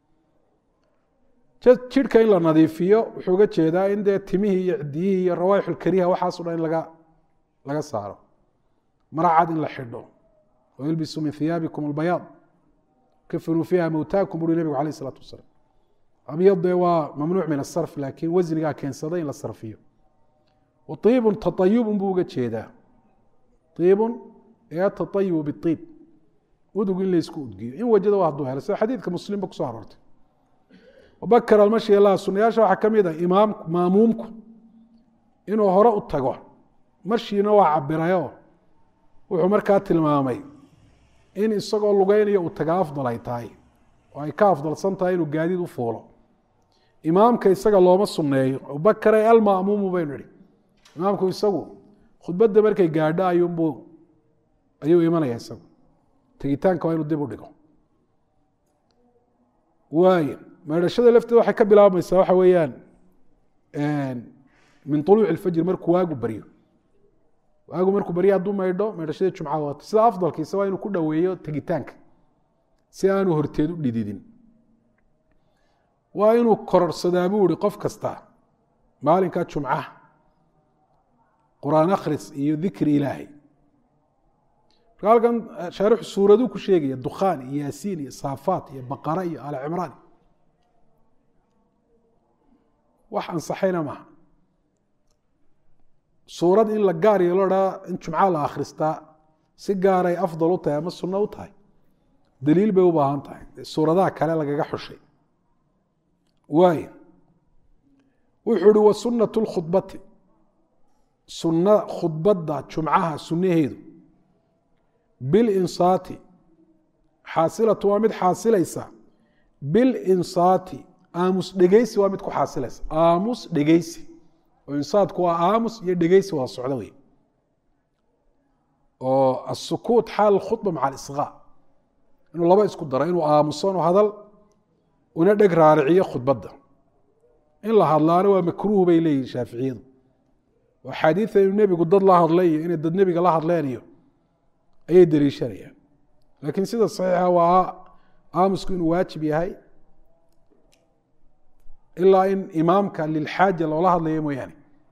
[SPEAKER 1] jidhka in la nadiifiyo wuxuu uga jeedaa in dee timihii iyo cidiyihii iyo rawaaix ulkariha waxaaso dhan in laga saaro maracad in la xidho wayulbisu min hiyaabikum albayaad kafinuu fiiha mowtaakum buri nebigu alayh isalaatu wasalaam abyad dee waa mamnuuc min asarf laakiin wasnigaa keensaday in la sarfiyo wa iibun taayubun buu uga jeedaa iibun ee taayubu biiib udug in laysku udgiyo in wajada waa hadduu helo sida xadiidka muslimba kusoo aroortay wabakar almashi lah sunayaasha waxaa ka mid a maamuumku inuu hore u tago mashiina waa cabirayo wuxuu markaa tilmaamay in isagoo lugeynayo uu taga afdal ay tahay oo ay ka afdalsan tahay inuu gaadiid u fuulo imaamka isaga looma sunneeyo abubakar ay alma'muumu baynu idhi imaamku isagu khudbadda markay gaadho ayuu imanaya isagu tegitaanka waa inuu dib u dhigo waayo meedhashada lafteeda waxay ka bilaabmaysaa waxa weeyaan min طuluuci اlfajr markuu waagu baryo markuu baryo hadduu maydho meedhashadii jumcada waata sida afdalkiisa waa inuu ku dhoweeyo tegitaanka si aanu horteed u dhididin waa inuu kororsadaa buu ihi qof kasta maalinkaa jumcaha qur'aan akhris iyo dikri ilaahay marka halkan shaarixu suuraduu ku sheegaya dukhaan iyo yaasiin iyo saafaat iyo baqara iyo aali cimraan wax ansaxayna maaha suurad in la gaar yeelo dhaa in jumca la akhristaa si gaaray afdal u tahay ama sunno u tahay daliil bay u baahan tahay suuradaha kale lagaga xushay waayo wuxuu uhi wa sunnatu lkhudbati sunna khudbadda jumcaha sunnaheedu bilinsaati xaasilatu waa mid xaasilaysa bilinsaati aamus dhegeysi waa mid ku xaasilaysa aamus dhegeysi oo insaadku waa aamus iyo dhegeysi waa socdo wey oo asukuut xaal khudba maca alisqaa inuu laba isku daro inuu aamuso inuu hadal una dheg raariciyo khudbadda in la hadlaana waa makruuh bay leeyihin shaaficiyadu oo axaadiida inuu nebigu dad la hadlay iyo inay dad nebiga la hadleen iyo ayay daliishanayaan laakiin sida saxiixa waa aamusku inuu waajib yahay ilaa in imaamka lilxaaja loola hadlayo mooyaane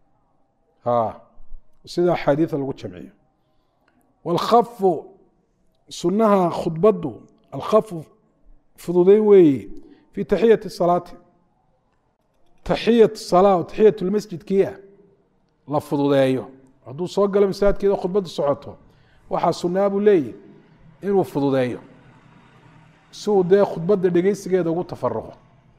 [SPEAKER 1] sida axaadiida lagu jamciyo wاlkhafu sunaha khudbaddu alkhafu fududeyn weeye fi taxiyati salaati taxiyat salaa taxiyat lmasjidkiia la fududeeyo hadduu soo galo masaajidkeeda khudbaddu socoto waxaa sunaa buu leeyahy inuu fududeeyo si uu dee khudbadda dhegeysigeeda ugu tafaruqo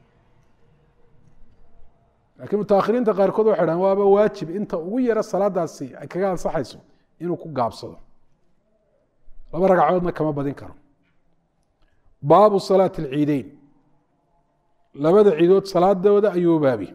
[SPEAKER 1] laakiin mutaakhiriinta qaarkood waxay dhahan waaba waajib inta ugu yara salaadaasi ay kaga ansaxayso inuu ku gaabsado 2 ragcadoodna kama badin karo baabu salaati اlciideyn labada ciidood salaadooda ayuu baabi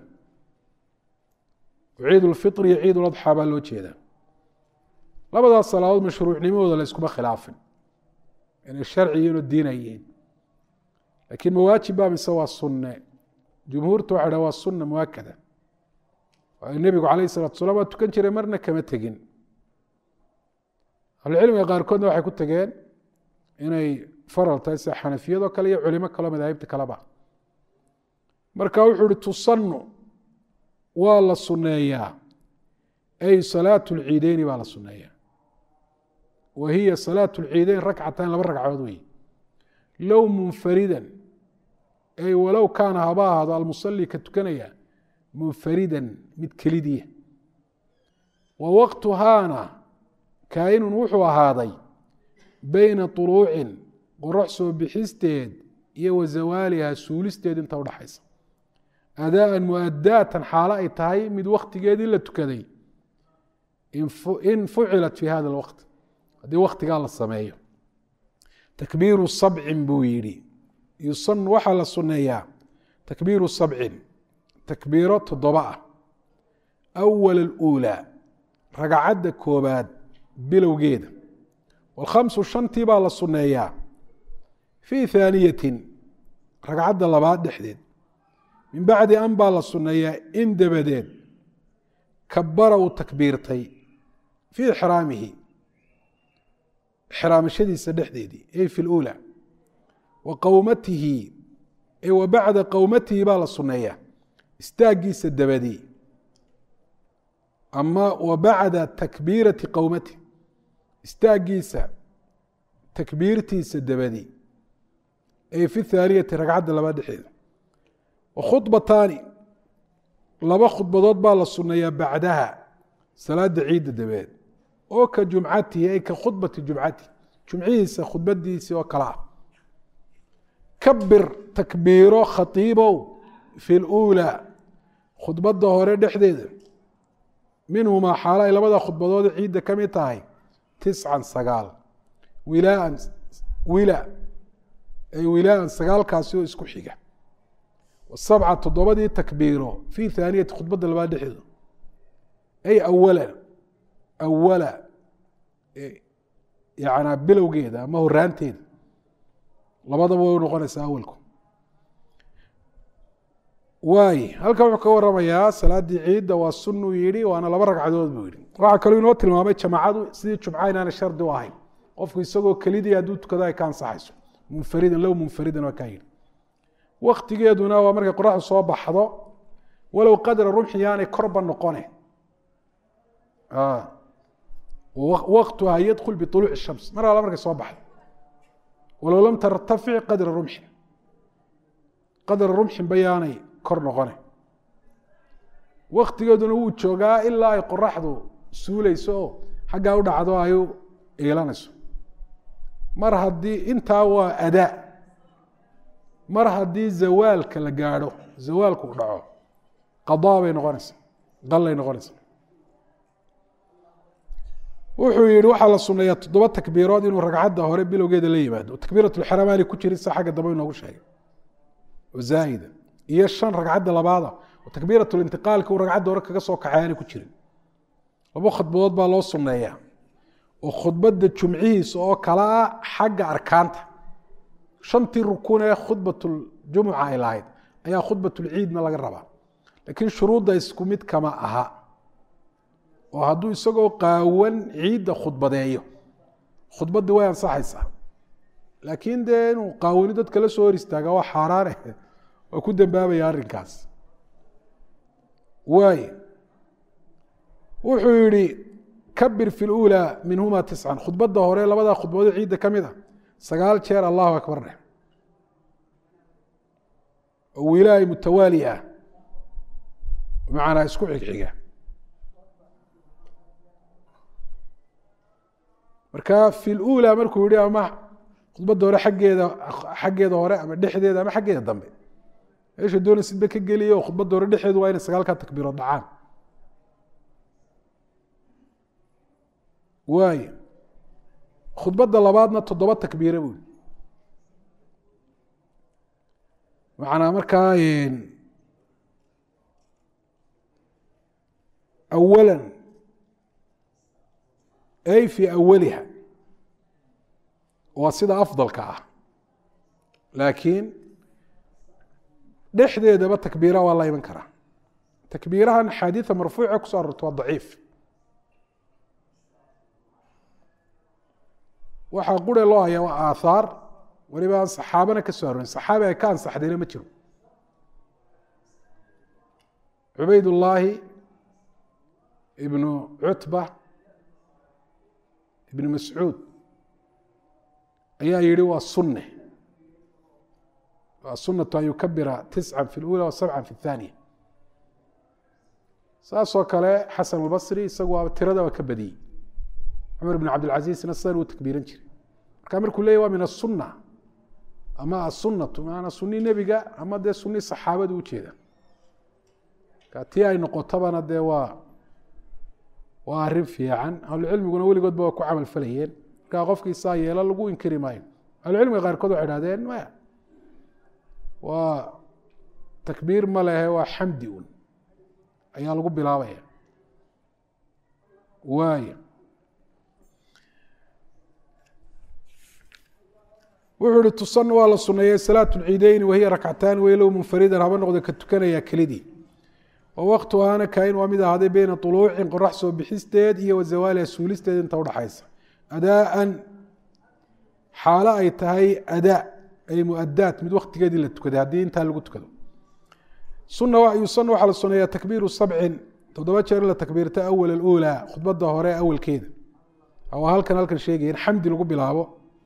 [SPEAKER 1] ciid ulfitr iyo ciid uladxaa baa loo jeedaa labadaas salaadood mashruucnimadooda la iskuma khilaafin inay sharci iyo inuu diin ay yihiin laakiin mawaajib baa mise waa sunne jumhuurta waxay dhaha waa sunna muakada waayo nebigu calayh salatu salam waa tukan jiray marna kama tegin ahlucilmiga qaarkoodna waxay ku tegeen inay faral tahay sida xanafiyadoo kale iyo culimo kaleo madaahibta kaleba marka wuxuu uhi tusannu waa la sunneeyaa ay salaatu lciideyni baa la sunneeyaa wa hiya salaatu lciideyn rakcatayn 2 ragcadood wey low munfaridan ay walow kaana haba ahaado almusali ka tukanaya munfaridan mid kelidiya wa waqtuhaana kaainun wuxuu ahaaday bayna طuluucin qorax soo bixisteed iyo wa zawaaliha suulisteed inta udhaxaysa adaaan muadaatan xaalo ay tahay mid waktigeedii la tukaday in fucilat fi hada اlwaqt haddii waktigaa la sameeyo takbiiru sabcin buu yidhi yusan waxaa la sunneeyaa takbiiru sabcin takbiiro 7 ah awal اluulaa ragcadda koobaad bilowgeeda wاlkhamsu 5tii baa la sunneeyaa fii haaniyatin ragcadda labaad dhexdeed min bacdi an baa la sunneeyaa in dabadeed kabara uu takbiirtay fii ixraamihi ixraamashadiisa dhexdeedii ay fi اluulaa wa qowmatihi ay wa bacda qowmatihi baa la sunneeyaa istaagiisa dabadii ama wa bacda takbiirati qowmatihi istaagiisa takbiirtiisa dabadii ay fi haaniyati ragcadda labaad dhexdeeda wa khudbataani 2 khudbadood baa la sunneeyaa bacdaha salaada ciidda dabadeed oo ka jumcatihi ay ka khudbati jumcatihi jumcihiisa khudbadiisii oo kale ah kabir takbiiro khatiibow fi اluulaa khudbadda hore dhexdeeda minhumaa xaalo ay 2 khudbadood ciidda ka mid tahay 9 wilaan wila ay wilaan sagaalkaasi oo isku xiga والسبعة تضبطي تكبيره في ثانية خطبة البعد حذو أي أولا يعني بلو جيدا ما هو رانتين لبضا بو نقول أسأولكم واي هل كم كور رميا صلاة دي عيد والسنة يري وأنا لبرك عدود بيري راح كلو نوت المامات جماعات سيد شبعين أنا شرد واحد قف يسوق كليدي يدود كذا كان صحيح منفردا لو منفردا وكاين waqtigeeduna waa markay qoraxdu soo baxdo walow qadar rumxi yaanay korba noqone waqtuha yadkhul bituluuci shams mar alla markay soo baxdo walow lam tartafic qadra rumxi rumxin bayaanay kor noqone waqtigeeduna wuu joogaa ilaa ay qoraxdu suulayso oo xaggaa u dhacdo ay eelanayso mar haddii intaa waa adaa mar haddii zawaalka la gaadho zawaalku u dhaco qadaa bay noqonaysaa qallay noqonaysaa wuxuu yidhi waxaa la sunneeyaa 7 takbiirood inuu ragcadda hore bilowgeeda la yimaado takbiiratulxaraam aanay ku jirin sa xagga dambe inoogu sheegay oo zaahida iyo 5 ragcadda labaada oo takbiiratulintiqaalka uu ragcadda hore kaga soo kaxay aanay ku jirin 2 khudbadood baa loo sunneeyaa oo khudbadda jumcihiisa oo kala ah xagga arkaanta shantii rukun ee khudbatul jumuca ay lahayd ayaa khudbatul ciidna laga rabaa laakiin shuruudda isku mid kama aha oo hadduu isagoo qaawan ciidda khudbadeeyo khudbaddii way ansaxaysaa laakiin dee inuu qaawani dadka la soo hor istaaga waa xaaraane waa ku dambaabaya arrinkaas waaye wuxuu yidhi kabir fi luulaa minhuma 9 khudbadda hore labadaa khudbadood ciidda ka mid a 9 jeer allahu akbar dheh oo wilaaye mutawaali ah macnaa isku xigxiga marka fi luulaa markuu yidhi ama khudbadda hore xaggeeda hore ama dhexdeeda ama xaggeeda dambe meesha doona sidba ka geliya oo khudbadda hore dhexeedu waa inay 9 takbiirood dhacaan waaye khudbadda labaadna 7 takbiire buu macnaa markaa awala ay fi awaliha waa sida afdalka ah laakiin dhexdeedaba takbiira waa la iman karaa takbiirahan xaadiida marfuuca ku soo arorto waa daciif waxaa qure loo hayaa waa aathaar waliba aan saxaabana ka soo arorin saxaabi ay ka ansaxdayna ma jiro cubaydullaahi ibnu cutba ibnu mascuud ayaa yihi waa sunne waa sunnatu an yukabira 9 fi اlأulى wa 7 fi الثaaniya saasoo kale xasan albasri isagu waa tiradaba ka badiyey cumar bn cabdilcaziizna sidan uu takbiiran jiray marka markuu leeyahy waa min aلsuna ama aلsunatu maanaa suni nebiga ama dee suni saxaabada ujeeda marka tii ay noqotabana dee waa arrin fiican ahlucilmiguna weligoodba waa ku camal falayeen markaa qofkii saa yeelo lagu inkiri maayo ahlucilmiga qaarkood waxay idhahdeen maya waa takbiir ma lehe waa xamdi un ayaa lagu bilaabaya waayo wuxuu ihi tusan waa la suneeyey salaat اlciideyni wahiya rakcataani waylow munfaridan haba noqdo ka tukanaya kelidii oo waktuhaana kain waa mid ahaaday beyna طuluucin qorax soo bixisteed iyo wazawaaliha suulisteed inta udhaxaysa adaaan xaalo ay tahay adaa ay muadaat mid waktigeedii la tukaday haddii intaa lagu tukado yusan waxaa la suneeyaa takbiiru 7 7 jeer in la takbiirta awal اlأulى khudbadda hore awalkeeda waa halkan sheegaya in xamdi lagu bilaabo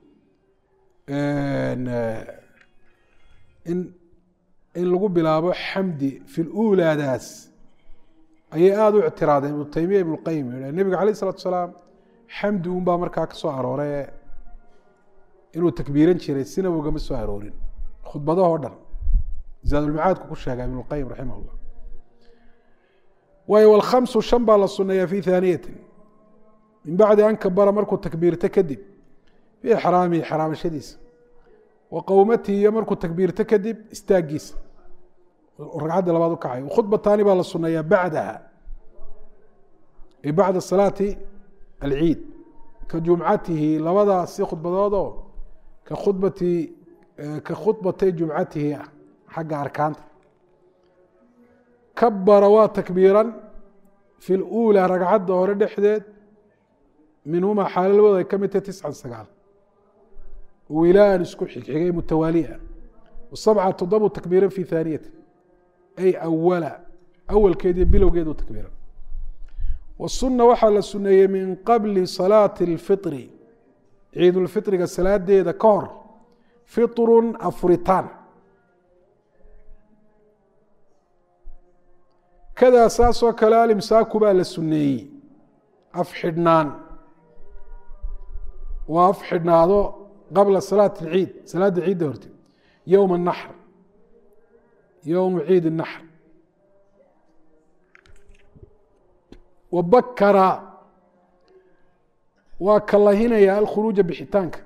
[SPEAKER 1] in lagu bilaabo xamdi fi اlulaadaas ayay aada u ictiraadeen ibnu taymiya ibnu qayim nebiga alayh الsalatu asalaam xamdi un baa markaa ka soo aroore inuu takbiiran jiray sinaba ugama soo aroorin khudbadahoo dhan zaadulmacaadku ku sheega ibnu qayim raximah llah waayo wاlkhamsu 5 baa la suneeyaa fi haaniyati min bacdi an kabara markuu takbiirto kadib fi ixraamihi xaraamashadiisa وqowmatihi iyo markuu takbiirto kadib istaagiisa ragcadda labaad u kacay. khudbataani baa la suneeyaa bacdaha ay bacda salaati alciid ka jumcatihi labadaasi khudbadoodoo ka khudbatay jumcatihi ah xagga arkaanta. kabara waa takbiiran fi اlأuulى ragcadda hore dhexdeed minhumaa xaalalooda ay ka mid tahay 9 wilaan isku xigxigay mutawaaliya وسبعة 7 takbiiran fi ثaaniyati ay awalkeed iyo bilowgeedu takbiiran. والسuنة waxaa la suneeyey min qabli صalaaةi الفiطr ciidulfiطriga salaadeeda ka hor fiطru afuritaan kadaa saasoo kale alimsaaku baa la suneeyey af xidhnaan waa af xidhnaado qabla salaaة الciid salaada ciidda horteed yowم الnaxr yowmu ciid الnaxr. wabakara waa kalahinaya alkhuruuja bixitaanka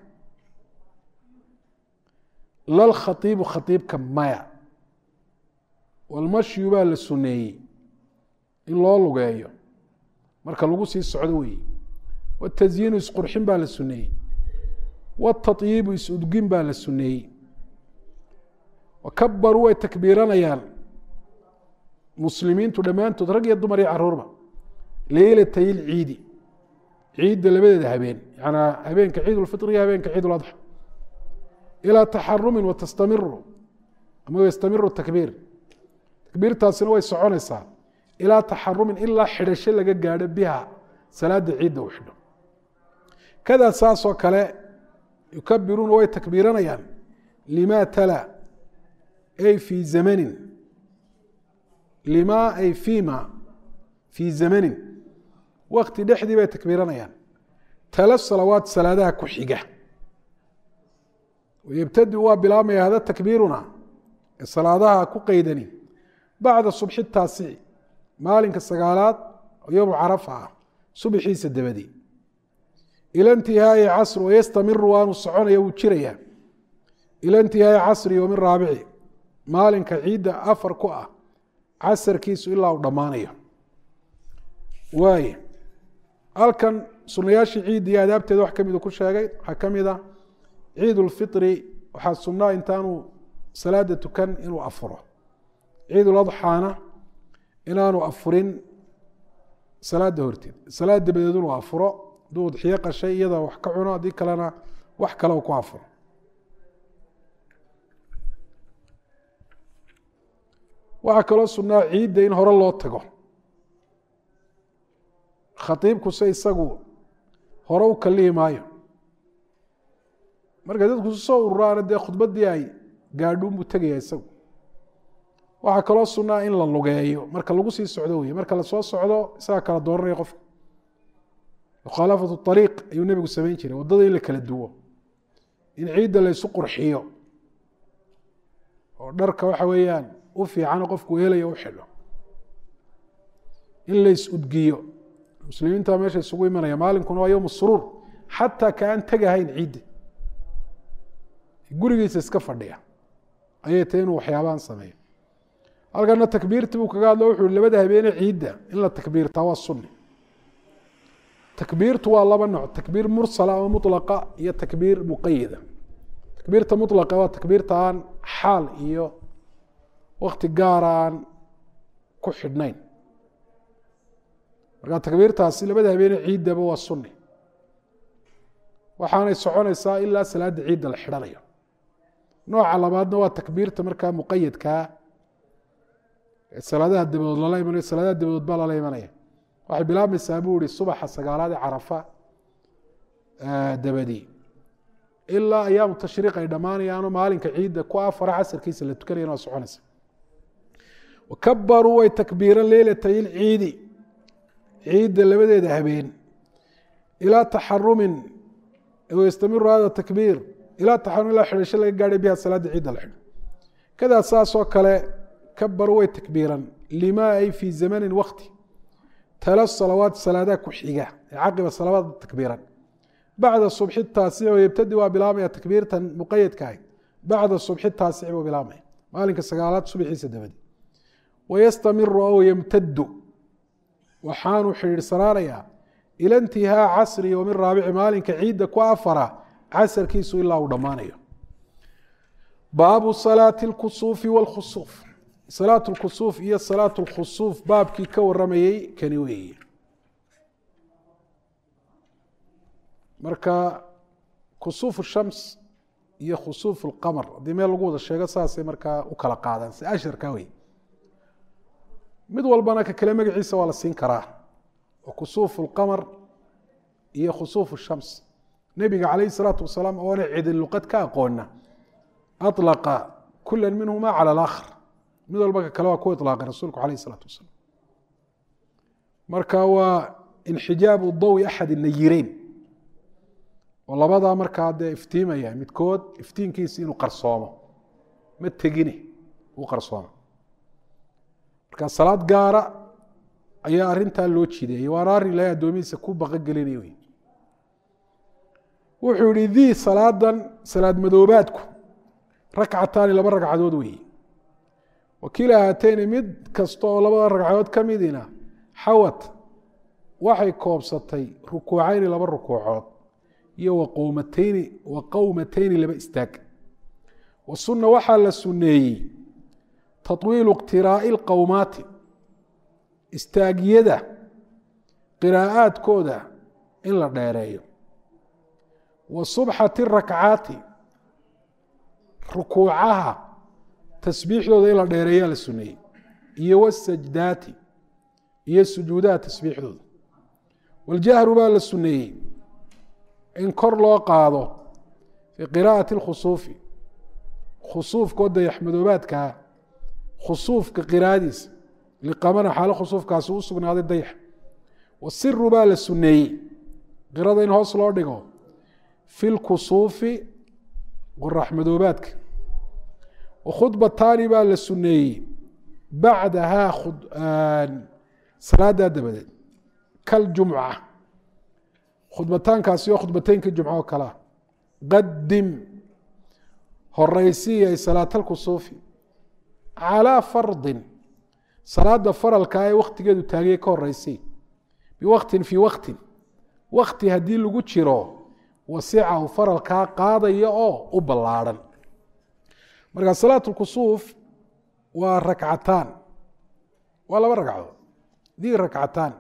[SPEAKER 1] lalkhaiibu khaiibka maya. walmashyu baa la suneeyey in loo lugeeyo marka lagu sii socdo weeye. watasyiinu isqurxin baa la suneeyey. watayiibu is-udgin baa la suneeyey. wakabaruu way takbiiranayaan muslimiintu dhammaantood rag iyo dumar iyo caruurba leylatay ilciidi ciidda labadeeda habeen yanaa habeenka ciid ulfitr iyo habeenka ciid uladxa ilaa taxarumin watastamiru ama yastamiru takbiir takbiirtaasina way soconaysaa ilaa taxarumin ilaa xidhasho laga gaadho biha salaada ciidda u xidho. kadaa saasoo kale yukabiruuna way takbiiranayaan lima tala ay fii zamanin lima ay fiima fii zamanin wakti dhexdii bay takbiiranayaan tala salawaat salaadaha ku xiga. wayabtadi waa bilaabmaya hada takbiiruna ee salaadaha ku qeydani bacda subxi taasici maalinka 9aad oo yowmu carafa ah subxiisa dabadii ila intihaai casr wayastamiru waanu soconaya wuu jiraya ila intihaai casri yowmi raabici maalinka ciidda 4 ku ah casarkiisu ilaa uu dhammaanayo. waaye halkan sunayaashii ciidda iyo adaabteeda wax kamida ku sheegay waxaa ka mid a ciid ulfitri waxaa sunnaa intaanu salaada tukan inuu afuro. ciid uladxaana inaanu afurin salaada horteed salaad dabadeed inuu afuro hadduu udxiyo qashay iyada wax ka cuno haddii kalena wax kale ku afuro. waxaa kaloo sunnaa ciidda in hore loo tago khaiibkuse isagu hore u kalihi maayo marka dadku soo ururaana dee khudbadii ay gaadhuunbuu tegaya isagu. waxaa kaloo sunnaa in la lugeeyo marka lagu sii socdo wey marka lasoo socdo isagaa kala dooranaya qofka. mukhaalafatu ariiq ayuu nebigu samayn jiray waddada in la kala duwo in ciidda laysu qurxiyo oo dharka waxa weeyaan u fiican qofku helayo u xidho in lays udgiyo muslimiinta meesha isugu imanaya maalinkuna waa yowm suruur xataa kaan tegahayn ciidda gurigiisa iska fadhiya ayay tahay inuu waxyaabaan sameeyo. halkana takbiirtii buu kaga hadlo wuxuu labada habeene ciidda in la takbiirtaa waa sunni. takbiirtu waa laba nooc takbiir mursala ama mutlaqa iyo takbiir muqayada. takbiirta mutlaqa waa takbiirta aan xaal iyo wakti gaar aan ku xidhnayn marka takbiirtaasi labada habeene ciiddaba waa sunni waxaanay soconaysaa ilaa salaada ciidda la xidhanayo. nooca labaadna waa takbiirta markaa muqayadkaa salaadaha dabadood lala imanayo salaadaha dabadood baa lala imanaya waxay bilaabmaysaa buu ihi subaxa 9aad ee carafa dabadii ilaa ayaamu tashriiq ay dhammaanayaanoo maalinka ciidda ku afara casarkiisa la tukanayana waa soconaysa. wakabaruu way takbiiran leylatay ilciidi ciidda labadeeda habeen ilaa taxarumin yastamiru hada takbiir ilaa taxarumin ilaa xidhasho laga gaadhay biha salaada ciidda la xidho. kadaa saasoo kale kabaruu way takbiiran lima ay fii zamanin wakti tala salawaat salaadaha ku xiga ee caqiba salawaad takbiiran bacda subxi taasic yabtadi waa bilaabmaya takbiirtan muqayadka ahy bacda subxi taasici buu bilaabmaya maalinka sagaalaad subaxiisa dabadi wayastamiru aw yamtadu waxaanu xidhiidhsanaanayaa ila intihaa casri yowmi raabici maalinka ciidda ku afara casarkiisu ilaa uu dhammaanayo baabu salaati اlkusuufi wاlkhusuuf salaat اlkusuuf iyo salaat اlkhusuuf baabkii ka waramayey kani weeye marka kusuuf shams iyo khusuuf اlqamar haddii meel lagu wada sheego saasay markaa u kala qaadaan si asharka wey mid walbana ka kale magaciisa waa la siin karaa oo kusuuf اlqamar iyo khusuuf shams nebiga calayh الsalaatu wasalaam oona cidin luqad ka aqoona aطlaqa kula minhuma calى اlaakhar mid walba ka kale waa ku iطlaaqay rasuulku calayh الsalaatu wasalaam marka waa inxijaabu dawi axad nayireyn oo labadaa markaa dee iftiimaya midkood iftiinkiisi inuu qarsoomo ma tegine uu qarsoomo marka salaad gaara ayaa arintaa loo jideeyey waana arrin ilahay addoomihiisa ku baqogelinay wey wuxuu yihi dii salaadan salaad madoobaadku rakcataani laba ragcadood weeye wakiila haateyni mid kasta oo labada ragcadood ka midina xawad waxay koobsatay rukuucayni laba rukuucood iyo waqowmateyni laba istaag wasuna waxaa la suneeyey taطwiilu iqtiraa'i اlqowmaati istaagyada qiraa'aadkooda in la dheereeyo wa subxati rakcaati rukuucaha tasbiixdooda in la dheereeyaa la suneeyey iyo wasajdaati iyo sujuudaha tasbiixdooda waljahru baa la suneeyey in kor loo qaado fii qiraa'ati اlkhusuufi khusuufka oo dayaxmadoobaadkaa khusuufka qiraadiisa liqamana xaalo khusuufkaasi u sugnaaday dayax wasiru baa la suneeyey qirada in hoos loo dhigo fi lkusuufi qoraxmadoobaadka wakhudbataani baa la suneeyey bacdahaa salaadaa dabadeed kaljumca khudbataankaasi oo khudbateynka jumca oo kalea qadim horeysiiyay salaat alkusuufi calىa fardin salaada faralka ee waktigeedu taagiyey ka horeysay biwaktin fii waktin wakti haddii lagu jiro wasicahu faralkaa qaadaya oo u ballaadhan marka salaat اlkusuuf waa rakcataan waa laba ragcadood dii rakcataan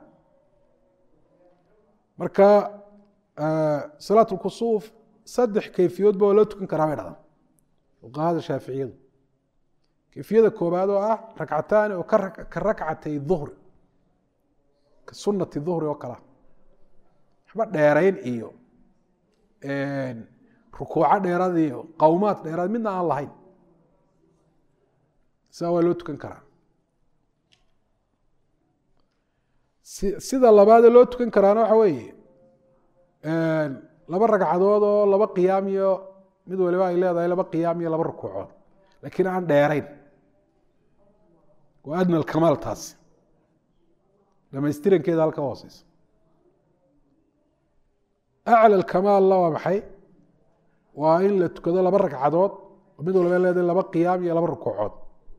[SPEAKER 1] marka salaat اlkusuuf saddex kayfiyood ba waa loo tukan karaa bay dhahdaan fuqahada shaaficiyadu kayfiyada koobaad oo ah rakcataani oo ka rakcatay duhri ka sunati duhri oo kalea waxba dheerayn iyo rukuuco dheeraad iyo qowmaad dheeraad midna aan lahayn sidaa waa loo tukan karaa sida labaadee loo tukan karaana waxa weeye laba ragcadood oo laba qiyaam iyo mid waliba ay leedahay laba qiyaam iyo laba rukuucood laakiin aan dheerayn waa adna alkamaal taasi dhamaystirankeeda halka hooseysa acla alkamaalna waa maxay waa in la tukado laba ragcadood oo mid waliba leedahay laba qiyaam iyo laba rukuucood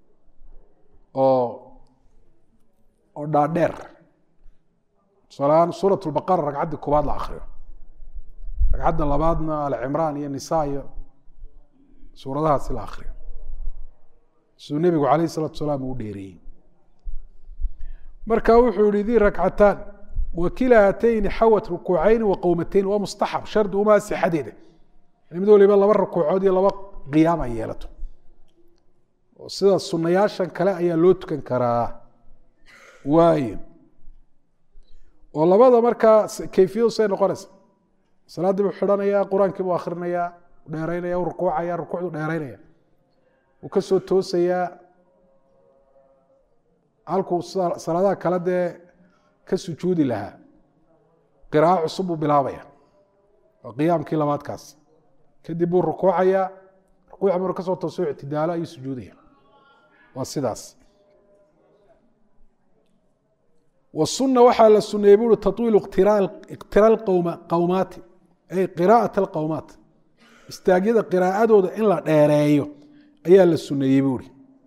[SPEAKER 1] oo dhaadheer tusaalahaan suurat lbaqara ragcaddii koobaad la akriyo ragcadda labaadna alcimraan iyo nisaa iyo suuradahaasi la akriyo siduu nebigu calayh الsalatu wasalaam uu dheereeyey marka wuxuu yihi dii rakcataan wakila hatayni xawat rukuucayni wa qowmateyni waa mustaxab shardi umaa sixadeeda mid waliba laba rukuucood iyo laba qiyaam ay yeelato oo sida sunayaashan kale ayaa loo tukan karaa waaye oo labada markaa kayfiyadu say noqonaysa salaaddii buu xidhanayaa qur-aankii buu akhrinayaa dheeraynaya u rukuucaya rukuucdu dheeraynaya wuu ka soo toosayaa halkuu salaadaha kale dee ka sujuudi lahaa qiraaco cusub buu bilaabaya waa qiyaamkii labaadkaas kadib buu rukuucayaa rukuuca maruu ka soo tooso ictidaalo ayuu sujuudaya waa sidaas wasuna waxaa la suneeyey buui taطwiilu iqtira qowmaati ay qiraaءaة اlqowmaat istaagyada qiraa'adooda in la dheereeyo ayaa la suneeyey buuri.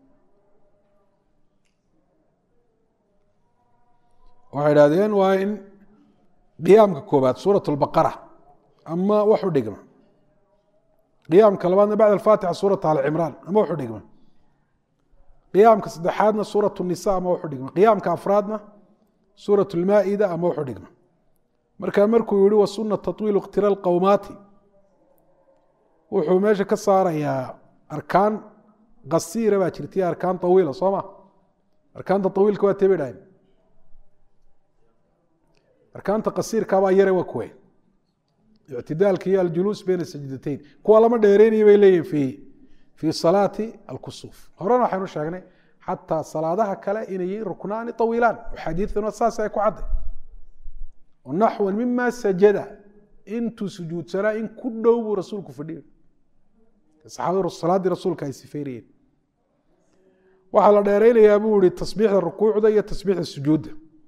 [SPEAKER 1] waxay idhahdeen waa in qiyaamka koobaad suuraة الbaqara ama wax u dhigma, qiyaamka labaadna bacd alfaatixa suuraة alcimraan ama wax u dhigma, qiyaamka saddexaadna suuraة الnisa ama wax u dhigma, qiyaamka afraadna suuraة اlmaa'ida ama wax u dhigma. markaa markuu yihi wasuna taطwiil اktira اlqowmaati wuxuu meesha ka saarayaa arkaan qasiira baa jirtay arkaan طawiila soo ma. arkaanta طawiilka waa tebay dhahayn, arkaanta qasiirkaabaa yare waa kuwe ictidaalka iyo aljuluus bayna sajdatayn, kuwa lama dheereynaya bay leeyihin fii salaati alkusuuf. horena waxaynu sheegnay xataa salaadaha kale inay yihiin ruknaani طawiilaan, xadiiduna saas ay ku cadday. naxwa mima sajada intuu sujuudsanaa in ku dhow buu rasuulku fadhiyo, saxaabadu salaaddii rasuulka ay sifeynayeen. waxaa la dheereynayaa buu ihi tasbiixda rukuucda iyo tasbiixda sujuudda.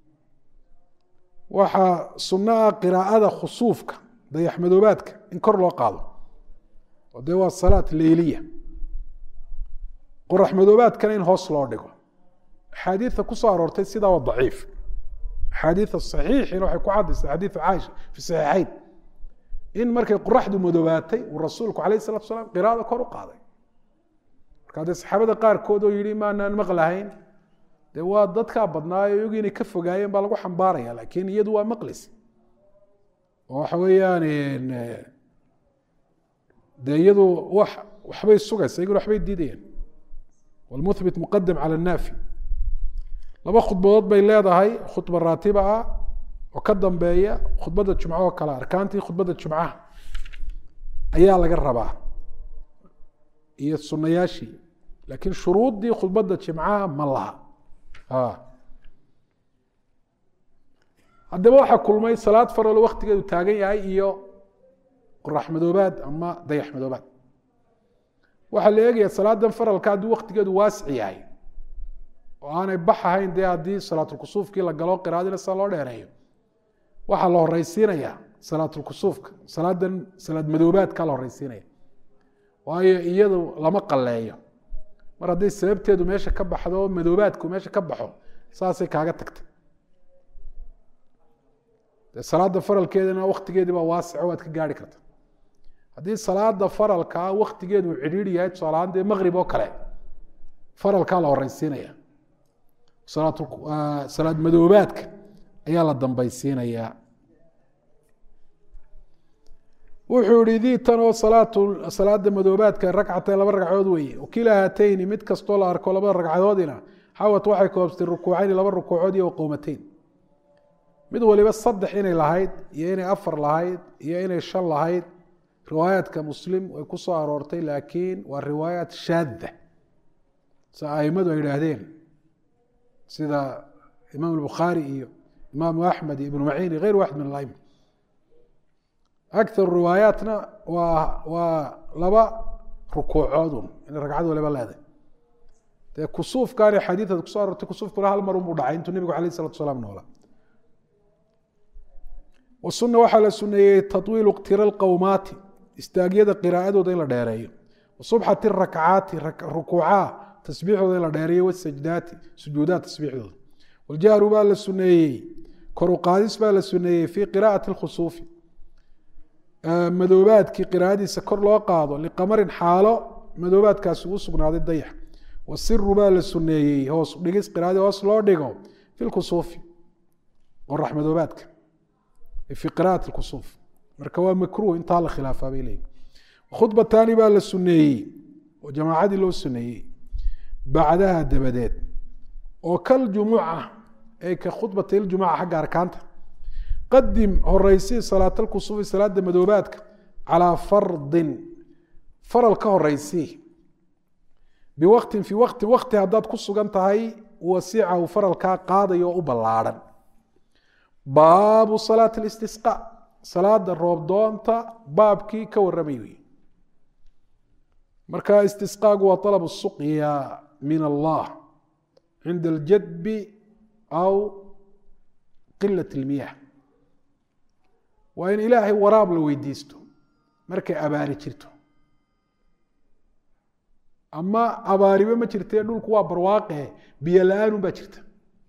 [SPEAKER 1] waxaa sunno ah qiraa'ada khusuufka dayaxmadoobaadka in kor loo qaado, oo dee waa salaat leyliya. qoraxmadoobaadkana in hoos loo dhigo. axaadiidta ku soo aroortay sidaa waa daciif. axaadiida saxiixina waxay ku caddaysay xadiidu caaisha fi saxiixayn in markay qoraxdu madoobaatay uu rasuulku calayh salatu salaam qiraa'ada kor u qaaday. markaa dee saxaabada qaarkood oo yihi maanaan maqlahayn, dee waa dadkaa badnaayo iyagu inay ka fogaayeen baa lagu xambaaraya, laakiin iyadu waa maqlis oo waxa weeyaan dee iyadu waxbay sugaysa, iyaguna waxbay diidayaan. walmuthbit muqadam cala annaafi. laba khudbadood bay leedahay, khudba raatiba ah oo ka dambeeya khudbadda jumco oo kale. arkaantii khudbadda jumcaha ayaa laga rabaa iyo sunayaashii, laakiin shuruuddii khudbadda jimcaha ma laha. haddaba waxaa kulmay salaad faralo waktigeedu taagan yahay iyo qorax madoobaad ama dayax madoobaad. waxaa la eegaya salaadan faralka hadduu waktigeedu waasic yahay oo aanay bax ahayn, dee haddii salaatulkusuufkii la galo qiraadina sida loo dheereeyo, waxaa la horeysiinayaa salaatulkusuufka, salaadan salaad madoobaadka la horeysiinaya, waayo iyadu lama qaleeyo. mar hadday sababteedu meesha ka baxdo oo madoobaadku meesha ka baxo, saasay kaaga tagtay. dee salaada faralkeedana waktigeedii baa waasico waad ka gaari karta. haddii salaada faralkaa waktigeedu cidhiiri yahay, tusaalahaan dee maqrib oo kale, faralkaa la horeysiinaya, salaad madoobaadka ayaa la dambaysiinayaa. wuxuu yihi dii tan oo salaada madoobaadka ragcatayn laba ragcadood weeye, wakila haatayni mid kastoo la arko labada ragcadoodina xawat waxay koobsatay rukuucayni laba rukuucood iyo qowmatayn. mid waliba saddex inay lahayd iyo inay afar lahayd iyo inay shan lahayd. riwaayaadka muslim way ku soo aroortay, laakiin waa riwaayaat shaadda sa aimadu ay idhaahdeen, sida imaam albukhaari iyo imaamu axmed iyo ibnu maciin iyo geyr waaxid min alaima. akar riwaayaatna waa laba rukuucoodun inay ragcad waliba leedahay. dee kusuufkaani xadiidad kusoo aroortay, kusuufkuna hal mar unbuu dhacay intuu nebigu alayh isalatu salaam noolaa. wasuna waxaa la suneeyey taطwiilu iktira اlqowmaati, istaagyada qiraa'adooda in la dheereeyo. wasubxati rakcaati, rukuucaha tasbiixdooda in la dheereeyo. wasajdaati, sujuudaha tasbiixdooda. waljahru baa la suneeyey, kor u qaadis baa la suneeyey fii qiraa'ati اlkhusuufi, madoobaadkii qiraa'adiisa kor loo qaado, liqamarin xaalo madoobaadkaasi uu sugnaaday dayax. wasiru baa la suneeyey hoos dhigis qiraa'adii hoos loo dhigo fi lkusuufi, qorax madoobaadka fi qira'ati kusuuf. marka waa makruh intaa la khilaafaa bay leeyihin. khudbataani baa la suneeyey oo jamaacadii loo suneeyey bacdaha dabadeed, oo kaljumuca ay ka khudbatay ljumuca xagga arkaanta. qadim horeysii salaat alkusuufi, salaada madoobaadka, calaa fardin faral ka horeysii, biwaqtin fii waqtin waqti haddaad ku sugan tahay, wasicahu faralkaa qaadayo oo u ballaadhan. baabu salaati اlistisqaa, salaada roobdoonta baabkii ka waramay wey. marka istisqaagu waa طalab الsuqya min allah cinda اljadbi aw qilaة اlmiyah. waa in ilaahay waraab la weydiisto markay abaari jirto ama abaariba ma jirtee dhulku waa barwaaqe biyo la-aan baa jirta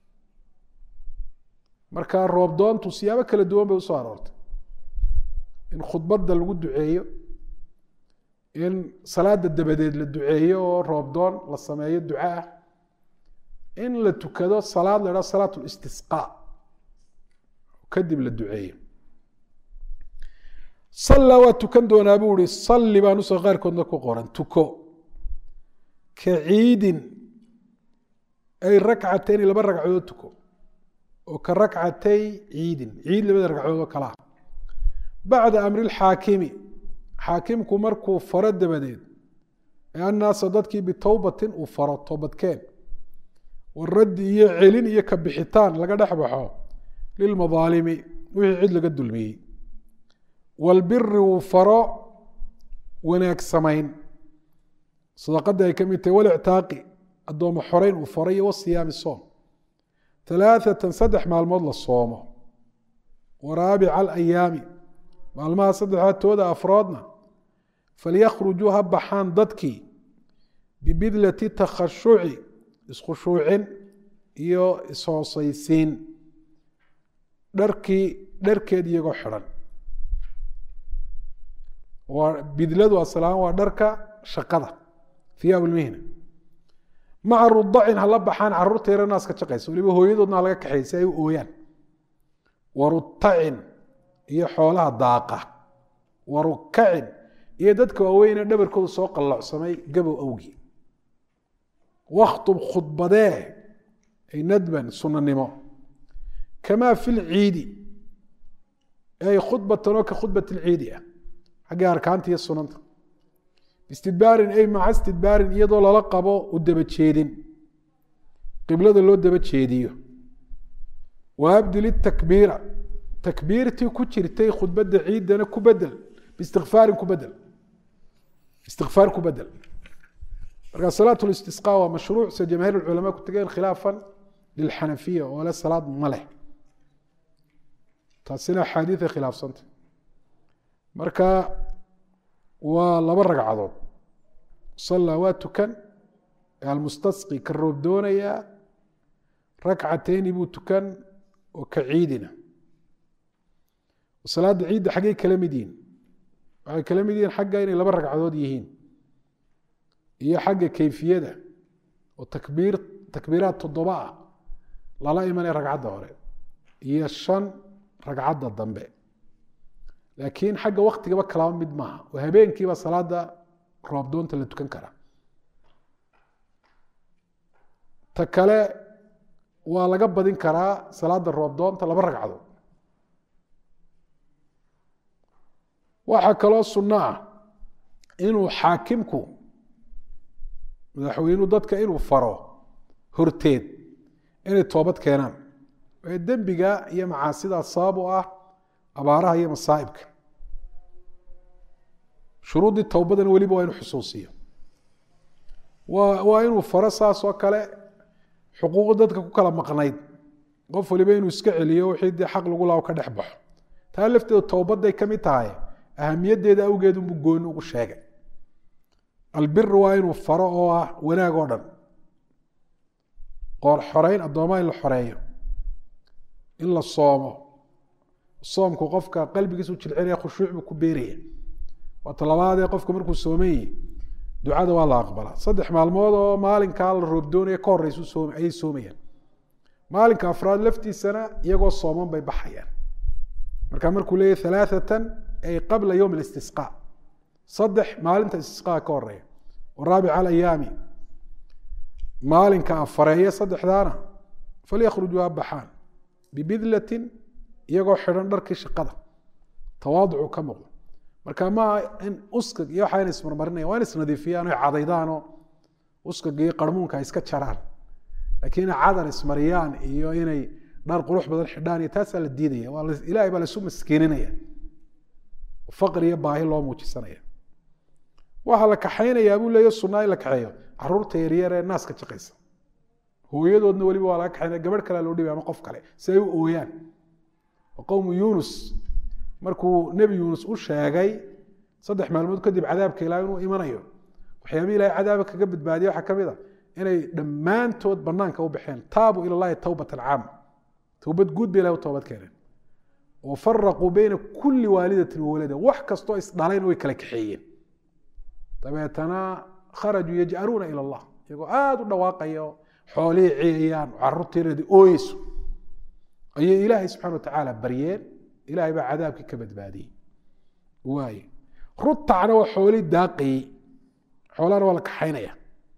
[SPEAKER 1] marka roob doontu siyaabo kala duwan bay u soo aroortay in khudbadda lagu duceeyo in salaada dabadeed la duceeyo oo roob doon la sameeyo duca ah in la tukado salaad la yidhaha salaatu listisqaa kadib la duceeyo salla waa tukan doonaa buu ihi salli baa nusa qaarkoodna ku qoran tuko ka ciidin ay rakcatayn laba ragcadood tuko oo ka rakcatay ciidin ciid labada ragcadood oo kala bacda amri lxaakimi xaakimku markuu faro dabadeed ee annaasa dadkii bitowbatin uu faro toobadkeen waraddi iyo celin iyo ka bixitaan laga dhex baxo lilmadaalimi wixii cid laga dulmiyey walbiri uu faro wanaag samayn sadaqadda ay ka mid tahay walictaaqi addooma xoreyn uu faray iyo wasiyaami soom alaaatan 3 maalmood la soomo waraabica alayaami maalmaha saddexaad tooda afroodna falyakrujuu ha baxaan dadkii bibidlati takhashuci iskhushuucin iyo ishoosaysiin dharkeed iyagoo xidhan bidladu asalahaan waa dharka shaqada hiyaab lmihna maca rudacin hala baxaan caruurta yare naaska jaqaysa waliba hooyadoodna laga kaxeey si ay u ooyaan warutacin iyo xoolaha daaqa warukacin iyo dadka waaweyne dhabarkooda soo qallocsamay gabow awgii wakhtub khudbadee ay nadban sunanimo kamaa fi lciidi ay khudbatan oo ka khudbat lciidi ah xagga arkaanta iyo sunanta istidbaarin ay maca istidbaarin iyadoo lala qabo u daba jeedin qiblada loo daba jeediyo waabdil itakbiira takbiirtii ku jirtay khudbadda ciidana ku bedel biistikfaarin ku bedel istikfaar ku bedel marka salaat listisqaa waa mashruuc sida jamaahiir ulculamaa ku tageen khilaafan lilxanafiya oo le salaad ma leh taasina axaadiiay khilaafsanta marka waa 2 ragcadood sallaa waa tukan almustasqi ka roob doonayaa rakcatayni buu tukan oo ka ciidina salaada ciidda xaggay kala mid yihiin waxay kala mid yihiin xagga inay 2 ragcadood yihiin iyo xagga kayfiyada oo takbiiraad 7 ah lala imanaya ragcadda hore iyo 5 ragcadda dambe laakiin xagga waktigaba kalaba mid maaha oo habeenkiiba salaada roob doonta la tukan karaa ta kale waa laga badin karaa salaada roob doonta 2 ragcadood waxaa kaloo sunno ah inuu xaakimku madaxweynuhu dadka inuu faro horteed inay toobad keenaan ee dembiga iyo macaasida sabab u ah abaaraha iyo masaa'ibka shuruuddii towbadana weliba waa inuu xusuusiyo waa inuu faro saas oo kale xuquuq dadka ku kala maqnayd qof waliba inuu iska celiyo wixii dee xaq lagu laabo ka dhex baxo taa lafteedu towbadday ka mid tahay ahamiyaddeeda awgeed unbuu gooni ugu sheegay albir waa inuu faro oo ah wanaag oo dhan qoor xoreyn addoomaa in la xoreeyo in la soomo soomku qofka qalbigiisu jilcinaya khushuuc buu ku beeraya waa talabaadee qofku markuu soomayey ducada waa la aqbalaa 3 maalmood oo maalinkaa la roob doonaya ka horeysu ayay soomayaan maalinka afraad laftiisana iyagoo sooman bay baxayaan marka markuu leeyahy 3 ay qabla yowm اlistisqaa 3 maalinta istisqaa ka horeeya waraabica alayaami maalinka afareeya 3daana falyakrujuu ha baxaan bibidlatin iyagoo xidhan dharkii shaqada tawaaducu ka muuqdo marka maaha in uskag iyo waxaa ina ismarmarinaya waa in isnadiifiyaan o cadaydaanoo uskag iyo qarmuunka ay iska jaraan laakiin inay cadar ismariyaan iyo inay dhar qurux badan xidhaan iyo taasaa la diidaya ilaahay baa laisu maskiininaya faqri iyo baahi loo muujisanaya waxaa la kaxaynayaa buu leeya sunaa in la kaxeeyo caruurta yaryar ee naaska jaqaysa hooyadoodna weliba waa laga kaxaynaya gabadh kalea loo dhibay ama qof kale si ay u ooyaan qowmu yunus markuu nebi yuunus u sheegay 3 maalmood kadib cadaabka ilaah inuu imanayo waxyaabihi ilahay cadaaba kaga badbaadiya waxaa ka mid a inay dhammaantood banaanka u baxeen taabuu ila llahi tawbatan caama towbad guud bay ilahay u toobad keeneen wafaraquu bayna kulli waalidatin wawalada wax kastoo isdhalayna way kala kaxeeyeen dabeetana kharajuu yaj'aluuna ila allah iyagoo aada u dhawaaqaya xoolihii ciyayaan caruurtiinadi ooyeyso ayay ilaahay subxana watacaala baryeen ilahay baa cadaabkii ka badbaadiyey waaye rutacna waa xoolii daaqayey xoolahana waa la kaxaynaya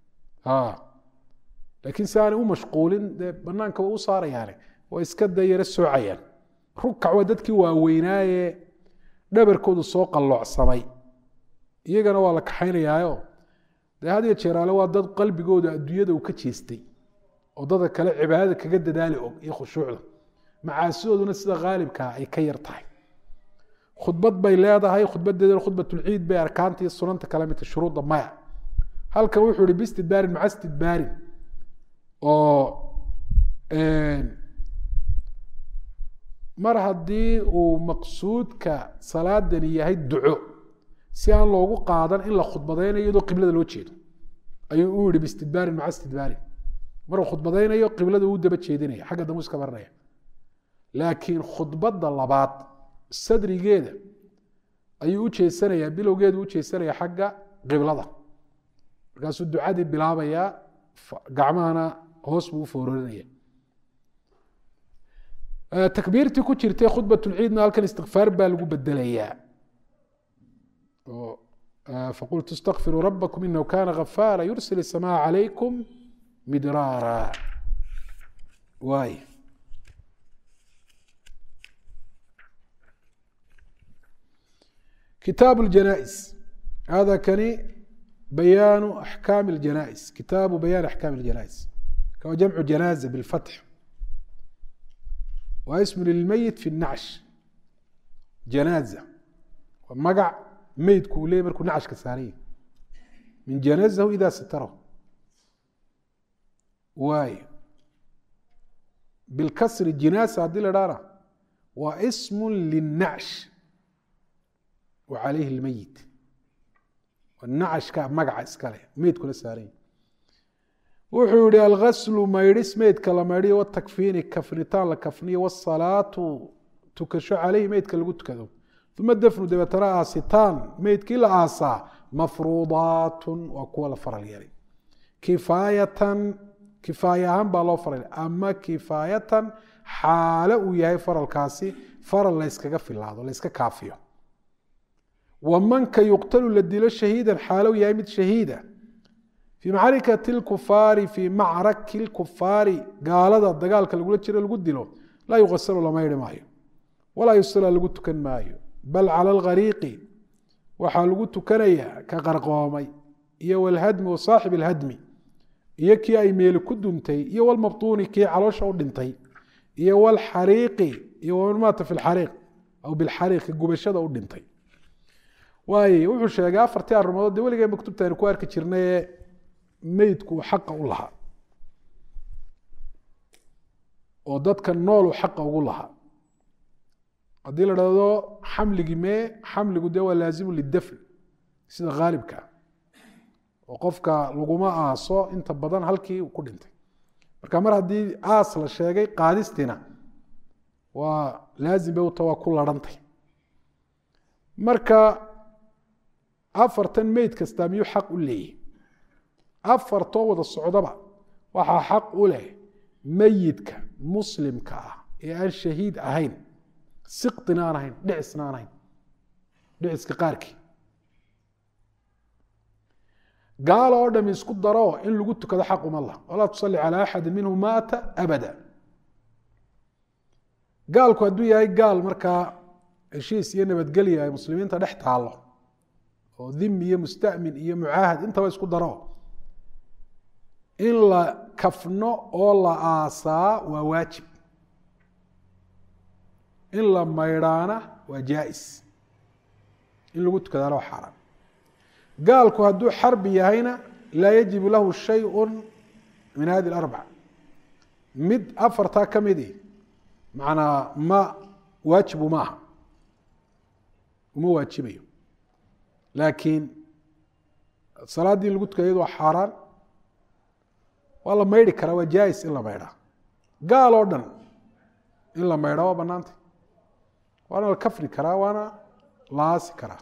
[SPEAKER 1] laakiin si aanay u mashquulin dee banaanka waa u saarayaane waa iska dayara soocayaan rukac waa dadkii waaweynaaye dhabarkoodu soo qalloocsamay iyagana waa la kaxaynayaayo dee had iyo jeeraale waa dad qalbigooda adduunyada uu ka jeestay oo dadka kale cibaadada kaga dadaali og iyo khushuucda macaasidooduna sida haalibkaa ay ka yar tahay khudbad bay leedahay khudbadeedana khudbatulciid bay arkaanta iyo sunanta kale midta shuruudda maya halkan wuxuu ihi bistidbaarin maca istidbaarin oo mar haddii uu maqsuudka salaadani yahay duco si aan loogu qaadan in la khudbadaynayo iyadoo qiblada loo jeedo ayuu u yihi bistidbaarin maca istidbaarin maruu khudbadaynayo qiblada uu daba jeedinaya xagga dambu iska marinaya laakiin khudbadda labaad sadrigeeda ayuu u jeesanayaa bilowgeedu u jeesanaya xagga qiblada markaasuu ducadii bilaabayaa gacmahana hoos buu u foorarinaya takbiirtii ku jirtay khudbatulciidna halkan istikfaar baa lagu bedelayaa faqultu istakfiruu rabakum inahu kana gafaara yursil الsamaaa calaykum midraara waay kitaab اjanais hada kani bayaanu axkaami اjanais kitaabu bayaan axkaami اjanais kawa jamcu janaaza biاlfatx waa ismu lilmeyit fi الnacsh janaaza waa magac meydku uu leeyay markuu nacashka saaraya min janazahu ida satarahu waay bilkasri jinaasa haddii la dhahna waa ismu linacsh wa calayhi lmeyit nacashka magaca iskale meydkula saaranya wuxuu yihi algaslu maydhis meydka la maydhiyo watakfiini kafnitaan la kafniyo wasalaatu tukasho caleyhi meydka lagu tukado uma dafnu dabeetana aasitaan meydkii la aasaa mafruudaatun waa kuwa la faral yeelay kifaayatan kifaaya ahaan baa loo faral ama kifaayatan xaalo uu yahay faralkaasi faral layskaga filaado layska kaafiyo wamanka yuqtalu la dilo shahiidan xaalo yahay mid shahiida fii macrikati lkufaari fii macraki lkufaari gaalada dagaalka lagula jiro lagu dilo laa yuqasalu la maydhi maayo walaa yusala lagu tukan maayo bal cala alghariiqi waxaa lagu tukanayaa ka qarqoomay iyo walhadmi wasaaxib alhadmi iyo kii ay meeli ku duntay iyo walmabtuuni kii caloosha u dhintay iyo walxariiqi iyo waman maata fi lxariiq aw bilxariiqi gubashada u dhintay waaye wuxuu sheegay afartii arrimood dee weligeen maktubta aynu ku arki jirnaye meydku uu xaqa u lahaa oo dadka noolu xaqa ugu lahaa haddii la dhahdo xamligii mee xamligu dee waa laazimu lidafn sida haalibka oo qofka laguma aaso inta badan halkii ku dhintay marka mar haddii aas la sheegay qaadistiina waa laazim bay uta waa ku larhantay marka afartan meyd kastaa miyuu xaq u leeyahy afartoo wada socdaba waxaa xaq u leh meyidka muslimka ah ee aan shahiid ahayn siqdina aan ahayn dhicisna aan ahayn dhiciska qaarkii gaalo oo dham isku daro in lagu tukado xaq uma lah walaa tusalli calaa axadi minhum maata abada gaalku hadduu yahay gaal markaa heshiis iyo nabadgelya ay muslimiinta dhex taallo oo dhimi iyo mustamin iyo mucaahad intaba isku daro in la kafno oo la aasaa waa waajib in la maydhaana waa jaais in lagu tukadaana waa xaaraan gaalku hadduu xarbi yahayna laa yajibu lahu shayءu min hadi اlarbac mid afartaa ka midi macnaa ma waajibu ma aha uma waajibayo laakiin salaadii lagu tukay iyadoo xaaraan waa la maydhi karaa, waa jaais in la maydhaa. gaal oo dhan in la maydhaa waa banaantay, waana la kafni karaa, waana la aasi karaa.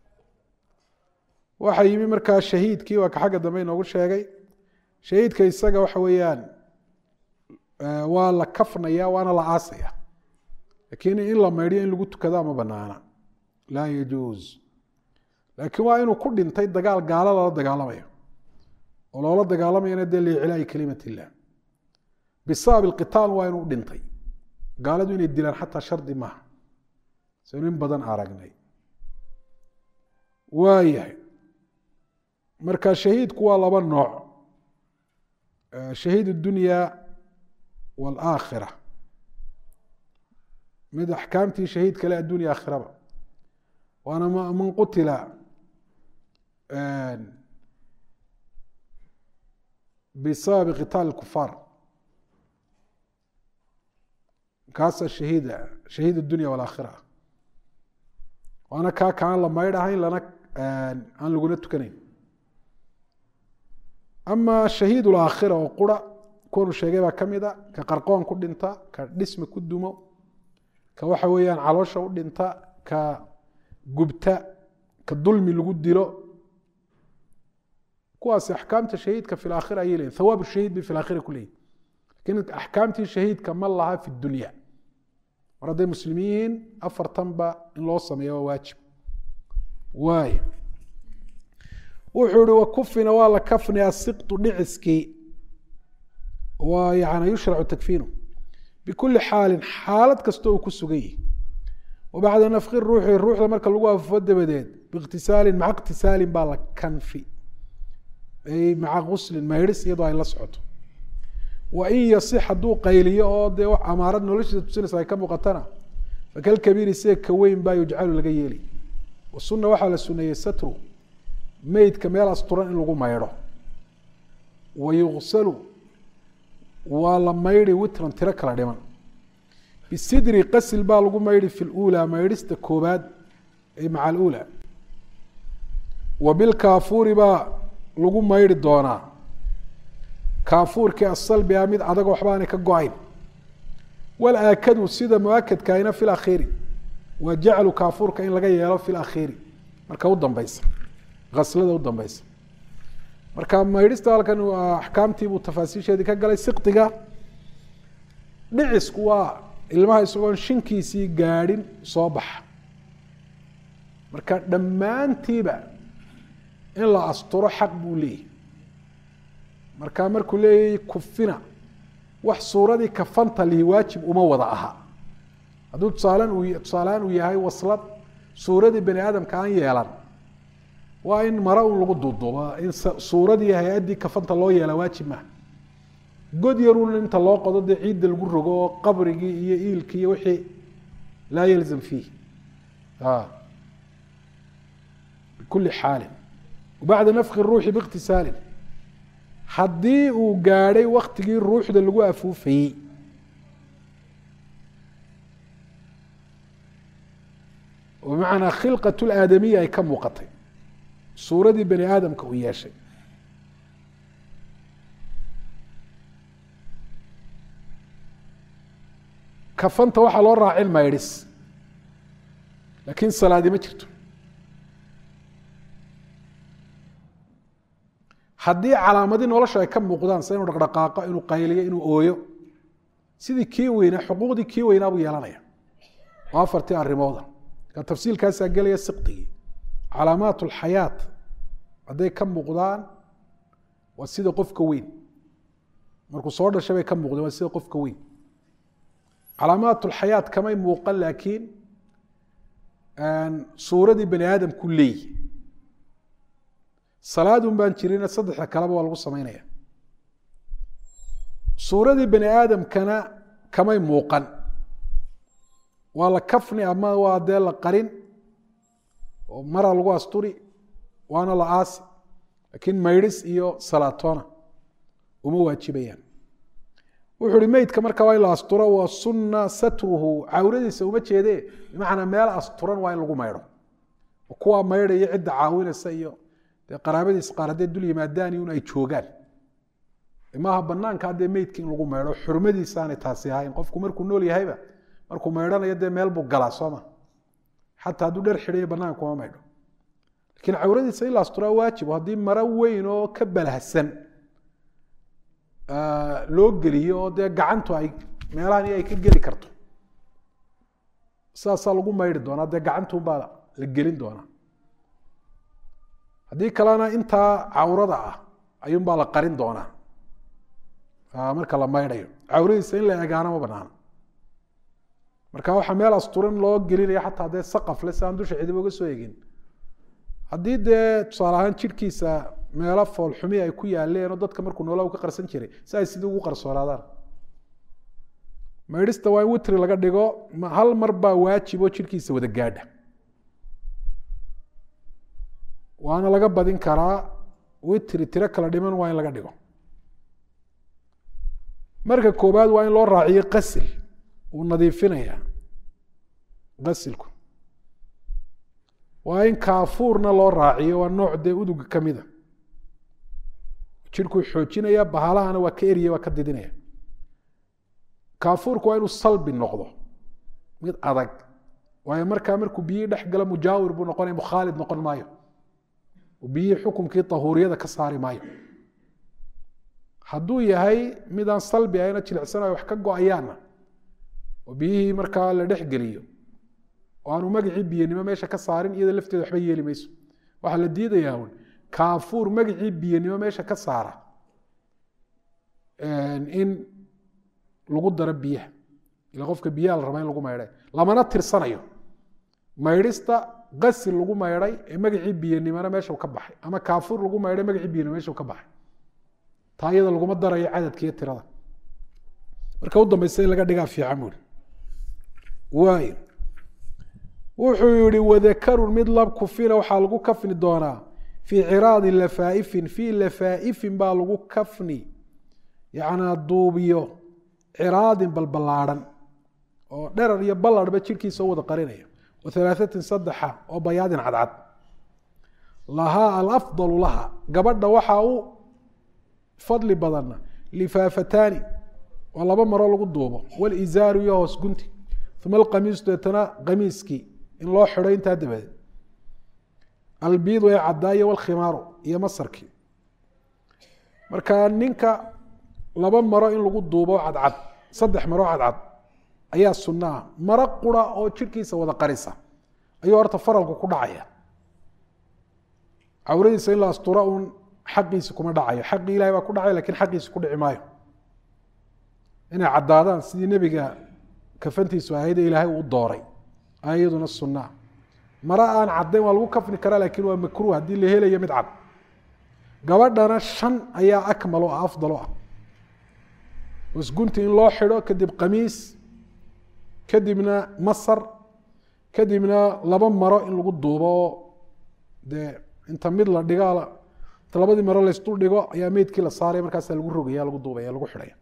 [SPEAKER 1] waxaa yimi markaa shahiidkii, waa ka xagga dambe inoogu sheegay. shahiidka isaga waxa weeyaan waa la kafnaya, waana la aasaya, lakiin in la maydhiyo in lagu tukadaa ma banaana, laa yajuuz. laakiin waa inuu ku dhintay dagaal gaalo lala dagaalamayo, oo loola dagaalamayana dee liicilaa'i kalimat illah. bisabab ilqitaal waa inuu dhintay. gaaladu inay dilaan xataa shardi maaha, saynu in badan aragnay. waayahay marka shahiidku waa laba nooc, shahiid اdunya wاlaakhira. mid axkaamtii shahiid kale addunya aakhiraba, waana man qutila bisababi qitaal اkufaar, kaasa shahiid اdunya wاlaakhira, waana kaa kaan la maydhahayn lana aan laguna tukanayn. ama shahiid ulaakhira oo qura kuwanu sheegay baa ka mid a, ka qarqoon ku dhinta, ka dhisma ku dumo, ka waxa weeyaan caloosha u dhinta, ka gubta, ka dulmi lagu dilo. kuwaasi axkaamta shahiidka fi laakhira ayay leeyihin, thawaab shahiid bay fi laakhira ku leeyihin. lakiin axkaamtii shahiidka ma laha fi dunya. mar hadday muslimiin afartanba in loo sameeya waa waajib. waay wuxuu ihi wakufina waa la kafni asiqtu dhiciskii, waa yani yushracu takfiinu bikuli xaalin, xaalad kasta uu ku sugan yihi. wabacda nafki ruuxi, ruuxda marka lagu afufo dabadeed, biikhtisaalin maca ikhtisaalin baa la kanfi, ay maca guslin maydhis iyadoo ay la socoto. wain yasix hadduu qayliyo oo dee amaarad noloshiisa tusinaysa ay ka muuqatana, fakalkabiiri sida ka weyn baa yujcalu laga yeeli. wasuna waxaa la suneeyey satru, meydka meel asturan in lagu maydho. wayugsalu waa la maydhi witran tiro kala dhiman. bisidri qasil baa lagu maydhi fi lula, maydhista koobaad ay maca alula. wa bilkaafuuri baa lagu maydhi doonaa, kaafuurkii asalbi a mid adag waxba aanay ka go-ayn. walaakadu sida muakadkaayna fi lakhiiri, waa jaclu kaafuurka in laga yeelo fi lakhiiri, marka u dambeysa, aslada u dambeysa. marka maydhista halkan waa axkaamtiibuu tafaasiisheedii ka galay. siqdiga dhicisku waa ilmaha isagoon shinkiisii gaadhin soo baxa, marka dhammaantiiba in la asturo xaq buu leeyahy. marka markuu leeyahy kufina, wax suuradii kafanta lihi waajib uma wada aha. hadduu tusaalehaan uu yahay waslad suuradii bani aadamka aan yeelan, waa in mara un lagu duuduuba, in suuradii hay-addii kafanta loo yeela waajib maaha. god yarun inta loo qodo dee ciidda lagu rogo oo qabrigii iyo iilkii iyo wixii laa yalzam fiih bikuli xaalin. bacda nafki ruuxi biikhtisaalin, haddii uu gaadhay waktigii ruuxda lagu afuufayey, bimacnaa khilqat laadamiya ay ka muuqatay, suuradii bani aadamka uu yeeshay. kafanta waxaa loo raacin maydhis, laakiin salaadi ma jirto. haddii calaamadii nolosha ay ka muuqdaan, sida inuu dhaqdhaqaaqo, inuu qayliyo, inuu ooyo, sidii kii weynaa, xuquuqdii kii weynaa buu yeelanaya. waa afartii arrimooda. ka tafsiilkaasaa gelaya siqdigii. calaamaat alxayaat hadday ka muuqdaan, waa sida qofka weyn. markuu soo dhashay bay ka muuqdeen, waa sida qofka weyn. calaamaat alxayaat kamay muuqan, laakiin suuradii bani aadamku leeyi. salaadun baan jirina saddexda kaleba waa lagu samaynaya. suuradii bani aadamkana kamay muuqan, waa la kafni ama waa dee la qarin oo mara lagu asturi, waana la aasi, laakiin maydhis iyo salaatoona uma waajibayaan. wuxuu uhi meydka marka waa in la asturo, wa sunna satruhu, cawradiisa uma jeedee, bimacnaa meel asturan waa in lagu maydho. kuwaa maydhaya cidda caawinaysa iyo dee qaraabadiis qaar hadday dul yimaadaan un ay joogaan maaha banaanka haddee meydka in lagu maydho xurmadiisaanay taasi ahayn qofku markuu nool yahayba markuu maydhanayo dee meel buu galaa sooma xataa hadduu dher xidhayo banaanka kuma maydho lakiin cawradiisa in la asturaa waajib haddii maro weyn oo ka balahsan loo geliyo oo dee gacantu ay meelahani ay ka geli karto sidaasaa lagu maydhi doonaa dee gacantunbaa la gelin doonaa haddii kalena intaa cawrada ah ayuunbaa la qarin doonaa marka la maydhayo cawradiisa in la egaana ma banaana marka waxaa meel asturan loo gelinaya xataa dee saqaf le si aan dusha cidiba uga soo egin haddii dee tusaale ahaan jidhkiisa meelo foolxumi ay ku yaaleen oo dadka markuu noolaa u ka qarsan jiray si ay sidii ugu qarsoonaadaan maydhista waa in witri laga dhigo hal mar baa waajib oo jidhkiisa wada gaadha waana laga badin karaa witri tiro kala dhiman waa in laga dhigo marka koobaad waa in loo raaciyo qasil uu nadiifinaya qasilku waa in kaafuurna loo raaciyo waa nooc dee uduga ka mida jidhkuu xoojinaya bahalahana waa ka eriya waa ka didinaya kaafuurku waa inuu salbi noqdo mid adag waayo markaa markuu biyihii dhex galo mujaawir buu noqonaya mukhaalid noqon maayo biyihii xukumkii tahuuriyada ka saari maayo hadduu yahay midaan salbi ahayna jilicsanayo wax ka go-ayaana oo biyihii markaa la dhex geliyo oo aanu magacii biyanimo meesha ka saarin iyada lafteeda waxba yeeli mayso waxaa la diidayaa un kaafuur magacii biyanimo meesha ka saara in lagu daro biyaha ila qofka biyaha la rabaa in lagu maydhay lamana tirsanayo maydhista qasil lagu maydhay ee magacii biyanimona meesha ka baxay ama kaafuur lagu maydhay magacii biyanimo meesha ka baxay taa iyada laguma darayo cadadka iyo tirada marka u dambaysa in laga dhigaa fiican buuri waayo wuxuu yihi wadakarun mid lab kufina waxaa lagu kafni doonaa fii ciraadi lafaaifin fii lafaaifin baa lagu kafni yacnaa duubiyo ciraadin balballaadhan oo dherar iyo ballarhba jidhkiisa u wada qarinaya wa halaahatin saddexa oo bayaadin cadcad lahaa alafdalu laha gabadha waxaa u fadli badanna lifaafataani waa laba maroo lagu duubo walizaaru iyo hoos gunti uma alqamiisu deetana qamiiskii in loo xidho intaa dabadeed albiidu ee caddaayo walkhimaaru iyo masarkii marka ninka laba maro in lagu duubo cadcad saddex maro cadcad ayaa sunno ah maro qura oo jidhkiisa wada qarisa ayuu horta faralku ku dhacaya cawradiisa in la astura uun xaqiisi kuma dhacayo xaqii ilahay baa ku dhacay lakin xaqiisi ku dhici maayo inay caddaadaan sidii nebiga kafantiisu ahayd ee ilaahay uu dooray ayaduna sunaa mara aan caddayn waa lagu kafni karaa laakiin waa makruuh haddii la helayo mid cad gabadhana 5 ayaa akmal oo afdal ah wasgunti in loo xidho kadib qamiis kadibna masar kadibna laba maro in lagu duubo dee inta mid la dhigaala labadii maro la isdul dhigo ayaa meydkii la saaray markaas lagu rogaya lagu duubaya lagu xidhaya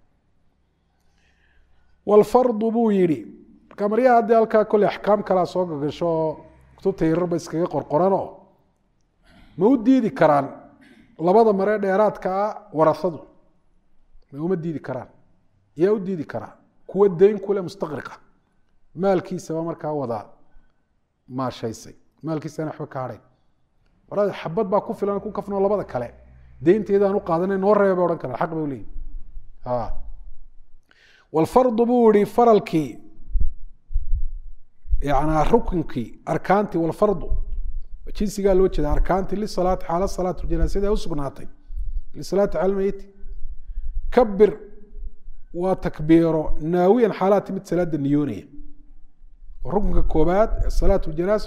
[SPEAKER 1] والفرض buu yidhi marka maryaha haddii halkaa kole axkaam kalaa soo gagasho kutubta yararba iskaga qorqoranoo ma u diidi karaan labada mare dheeraadka ah warasadu ma uma diidi karaan yaa u diidi karaa kuwa dayn kule mustaqriqa maalkiisaba markaa wada maashaysay maalkiisana waxba ka hadhay warada xabad baa ku filan ku kafnoo labada kale deynteedaan u qaadanay noo reeba odhan karaan xaq bay u leeyihin والفرض بوري فرلكي يعني ركنكي أركانتي والفرض جنسي قال وجه أركانتي للصلاة على الصلاة الجنازة وسقناتي للصلاة على الميت كبر وتكبير ناويا حالات مثل صلاة النيونية ركن كوبات صلاة الجنازة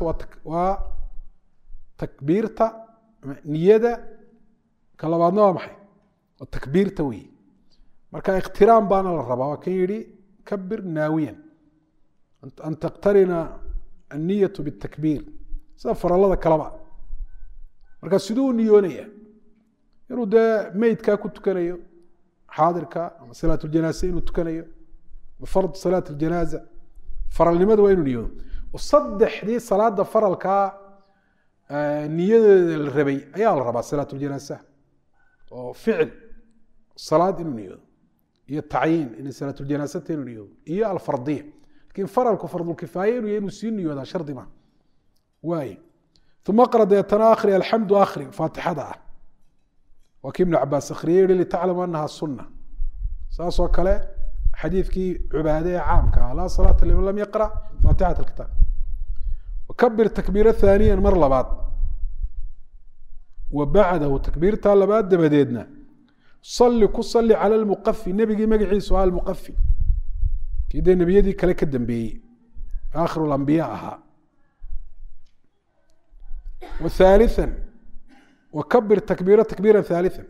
[SPEAKER 1] وتكبيرتا نيادة كلا بعض نوامحي والتكبير توي marka اقتران baana la rabaa waa kan yidhi kabir naawiyan an taqtarina النية بالتكبير sida faralada kalaba marka siduu niyoonaya inuu dee meydka ku tukanayo xaadirka ama salaatul janaasa inuu tukanayo fard salaatul janaaza faralnimada waa inuu niyoodo saddexdii salaada faralka niyadeeda la rabay ayaa la rabaa salaatuljanaasa oo ficil salaad inuu niyoodo iyo tacyiin inay salaatuljanaasata inuu niyoodo iyo alfardiya lakin faralku fardulkifaaya inuu yahay inuu sii niyoodaa shardi ma waaye uma aqra deetana akhri alxamdu akhri faatixada ah waa kii ibnu cabaas akhriyey yihi litaclamu anaha sunna saasoo kale xadiidkii cibaade ee caamka ah laa salaata liman lam yaqra faatixat alkitaab wakabir takbiira haaniya mar labaad wa bacdahu takbiirtaa labaad dabadeedna salli ku salli cala almuqafi nebigii magaciisu ahaa almuqafi kii dee nebiyadii kale ka dambeeyey aakhiru lambiya ahaa wa haalian wakabir takbiira haalian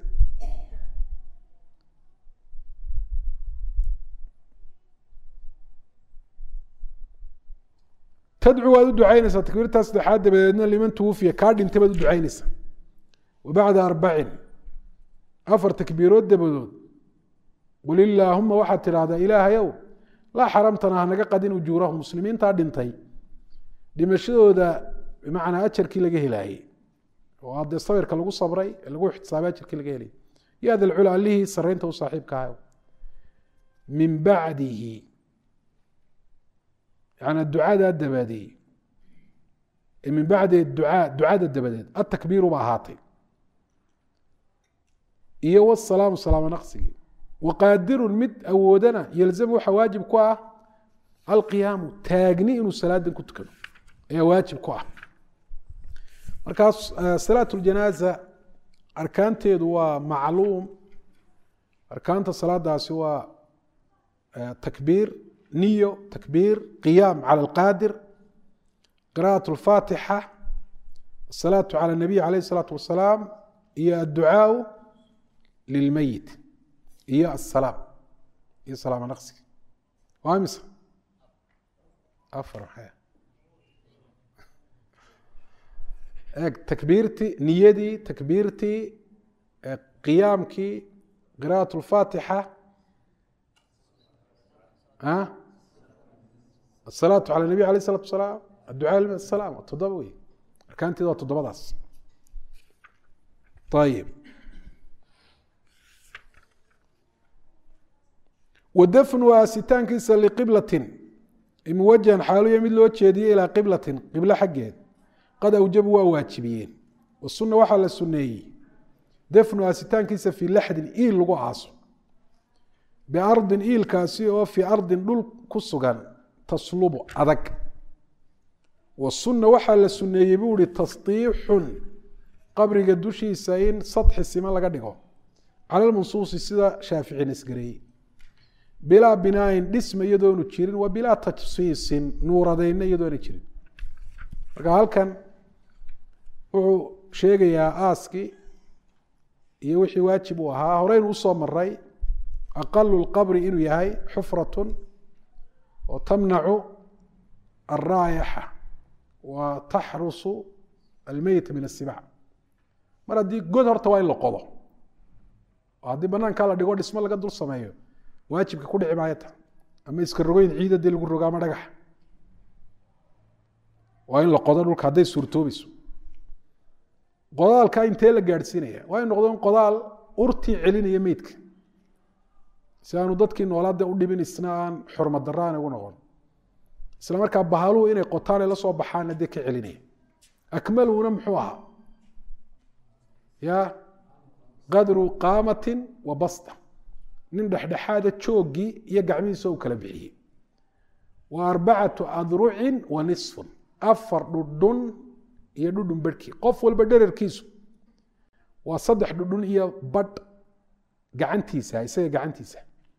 [SPEAKER 1] tadcu waad u ducaynaysaa takbiirtaa saddexaad dabadeedna liman tuwufiya kaa dhintay baad u ducaynaysaa wa bacda arbacin afar takbiirood dabadood qul ilaahuma waxaad tidhaahdaa ilaahayow laa xaramtana hanaga qadin ujuurahum muslimiintaa dhintay dhimashadooda bimacnaa ajarkii laga helaayey oo haddee sabirka lagu sabray ee lagu ixtisaabay ajarkii laga helayay ya da lcula allihii saraynta u saaxiibka ahayo min bacdihi yani ducadaa dabadeey min bacdi ducada dabadeed atakbiiru ba ahaatay iyo wsalaamu salaamo naqsigii waqaadirun mid awoodana yalzamu waxaa waajib ku ah alqiyaamu taagni inuu salaadan ku tukado ayaa waajib ku ah markaas salaat ljanaaza arkaanteedu waa macluum arkaanta salaadaasi waa takbiir niyo takbiir qiyaam cala alqaadir qira'aة اlfaatixa asalaatu cala الnabiy alayh الsalaatu wasalaam iyo adducaau lilmeyit iyo asalaam iyo salaamo naqsiga waa mise afar eeg takbiirtii niyadii takbiirtii qiyaamkii qira'aة اlfaatixa asalaatu cala الnabiy alayh الsalaatu wasalaam adducaa asalaam waa toddoba wey arkaanteeda waa toddobadaas ayib wadafnu aasitaankiisa liqiblatin muwajahan xaaluya mid loo jeediyey ilaa qiblatin qiblo xaggeed qad awjabu waa waajibiyeen wasuna waxaa la suneeyey dafnu aasitaankiisa fii laxdin iil lagu aaso biardin iilkaasi oo fii ardin dhul ku sugan taslubu adag wasuna waxaa la suneeyey buu ihi tasdiixun qabriga dushiisa in sadxi siman laga dhigo cala lmansuusi sida shaafici nasgareeyey bilaa binaayin dhisma iyadoonu jirin wa bilaa tajsiisin nuuradeyna iyadoona jirin marka halkan wuxuu sheegayaa aaskii iyo wixii waajib uu ahaa horeynu usoo maray aqalu lqabri inuu yahay xufratun oo tamnacu alraayaxa wa taxrusu almeyita min asibac mar haddii god horta waa in la qodo oo haddii banaankaa la dhigo dhismo laga dul sameeyo waajibka ku dhici maayo ta ama iska rogoyn ciida dee lagu rogo ama dhagaxa waa in la qodo dhulka hadday suurtoobayso qodaalkaa intee la gaadhsiinaya waa in noqdo in qodaal urtii celinaya meydka si aanu dadkii noolaade u dhibin isna aan xurmad darra aan ugu noqon isla markaa bahaluhu inay qotaan ay la soo baxaana dee ka celinaya akmaluhuna muxuu ahaa ya qadru qaamatin wa basta nin dhexdhexaada jooggii iyo gacmihiisa u kala bixiyey wa arbacatu adrucin wa nisfun afar dhudhun iyo dhudhun barhkii qof walba dherarkiisu waa 3 dhudhun iyo badh gacantiisa isaga gacantiisa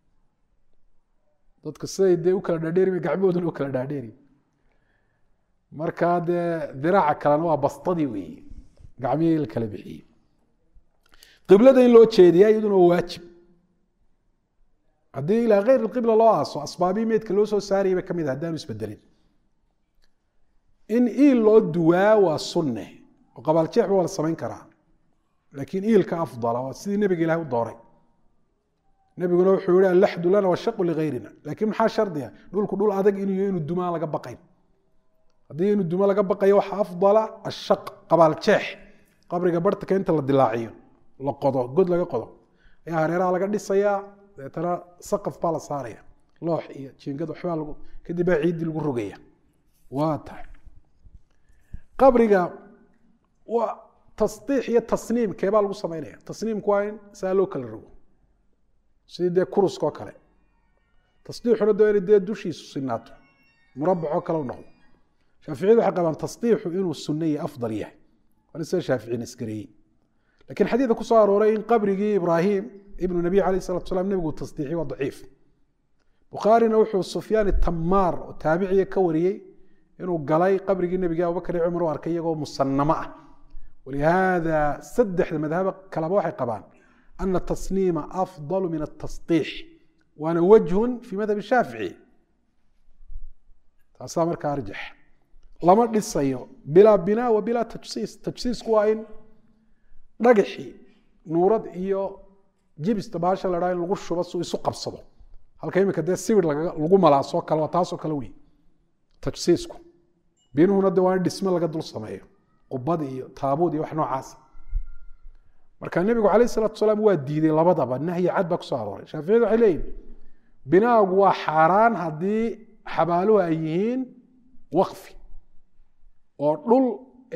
[SPEAKER 1] dadka siday dee u kala dhaadheerima gacmahooduna u kala dhaadheeri markaa dee diraaca kalena waa bastadii weeye gacmihii la kala bixiyey qiblada in loo jeediyaa iyaduna waa waajib haddii ilaa keyr qibla loo aaso asbaabii meydka loo soo saarayay ba ka mid ah haddaanu isbedelin in iil loo duwaa waa sunne oo qabaaljeexba waa la samayn karaa laakiin iilka afdala waa sidii nebiga ilahay u dooray nebiguna wuxuu yihi allaxdu lana washaqu ligayrina laakiin maxaa shardiga dhulku dhul adag inuu dumaan laga baqayn haddii inuu dumo laga baqayo waxa afdala ashaq qabaal jeex qabriga barhka inta la dilaaciyo la qodo god laga qodo ayaa hareeraha laga dhisayaa deetana saqaf baa la saaraya loox iyo jiingad waxbaa lagu kadib baa ciidii lagu rogaya waa tahay qabriga waa tasdiix iyo tasniim keebaa lagu samaynaya tasniimku waa in saa loo kala rogo sidii dee kuruskoo kale tasdiixuna dee inay dee dushiisu sinaato murabbacoo kale u noqdo shaaficiyadu waxay qabaan tasdiixu inuu sunno iyo afdal yahay waana sida shaaficiyina isgareeyey laakiin xadiidka ku soo arooray in qabrigii ibraahim ibnu nabiy calayh salatu salaam nebigu tasdiixiyey waa daciif bukhaarina wuxuu sufyaan tamaar oo taabiciya ka wariyey inuu galay qabrigii nebiga abubakar iyo cumar u arkay iyagoo musannamo ah walihaada saddexda madhaba kaleba waxay qabaan ana tasniima afdalu min atasdiix waana wajhun fii madhab shaafici taasaa markaa arjax lama dhisayo bilaa binaa wa bilaa tajsiis tajsiisku waa in dhagaxii nuurad iyo jibista baasha la dhaa in lagu shubo si isu qabsado halka imika dee sibir lagu malaasoo kale waa taasoo kale wey tajsiisku binuhuna de waa in dhisme laga dul sameeyo qubad iyo taabuud iyo wax noocaas marka nebigu calayh salaatu salaam waa diiday labadaba nahyi cad baa kusoo arooray shaaficiyadu waxay leeyihin binaagu waa xaaraan haddii xabaaluhu ay yihiin waqfi oo dhul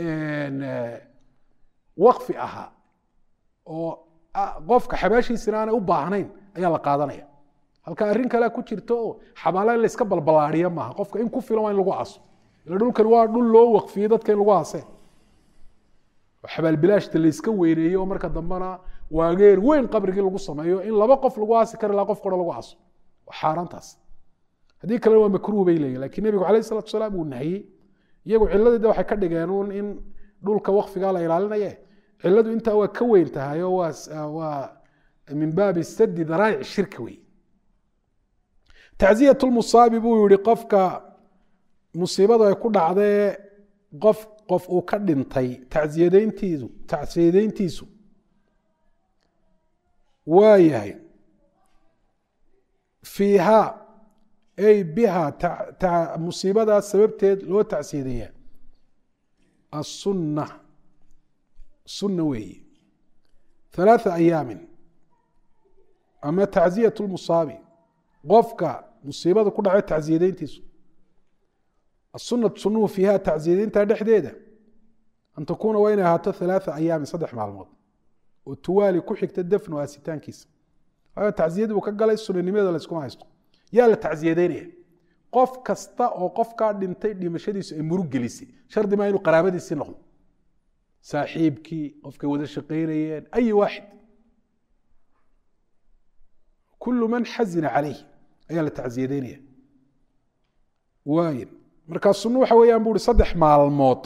[SPEAKER 1] waqfi ahaa oo qofka xabaashiisina aanay u baahnayn ayaa la qaadanaya halka arrin kalea ku jirto oo xabaala in layska balbalaadiya maaha qofka in ku filan waa in lagu aso ila dhulkan waa dhul loo waqfiyey dadka in lagu aseen xabaalbilaashta layska weyneeyo oo marka dambena waageer weyn qabrigii lagu sameeyo in laba qof lagu aasi kari lahaa qof kora lagu aso waa xaaraantaas haddii kalena waa makruuh bay leeyihin lakiin nebigu calayh salatu salaam uu nahiyey iyagu cilladeeda waxay ka dhigeen uun in dhulka waqfigaa la ilaalinaye cilladu intaa waa ka weyn tahay oo waa min baabi sadi daraa'ic shirka wey tacziyat lmusaabi buu yihi qofka musiibadu ay ku dhacdee qof uu ka dhintay tacsiyadeyntiisu waa yahay fiiha ay biha musiibadaas sababteed loo tacsiyadeeya asunna sunna weeye 3 ayaamin ama tacziyat lmusaabi qofka musiibada ku dhacay tacsiyadeyntiisu السنة sunuhu fiiha tacsiyadeynta dhexdeeda an takuuna waa inay ahaato 3 ayaamin 3 maalmood oo tuwaali ku xigta dafnu aasitaankiisa tacsiyad buu ka galay sunanimeeda la iskuma haysto yaa la tacsiyadeynaya qof kasta oo qofkaa dhintay dhimashadiisu ay murug gelisay shardi maa inuu qaraabadiisii noqdo saaxiibkii qofkay wada shaqaynayeen ay waaxid kulu man xazina calayh ayaa la tacsiyadeynaya waayin markaa sunno waxa weeyaan buu hi 3 maalmood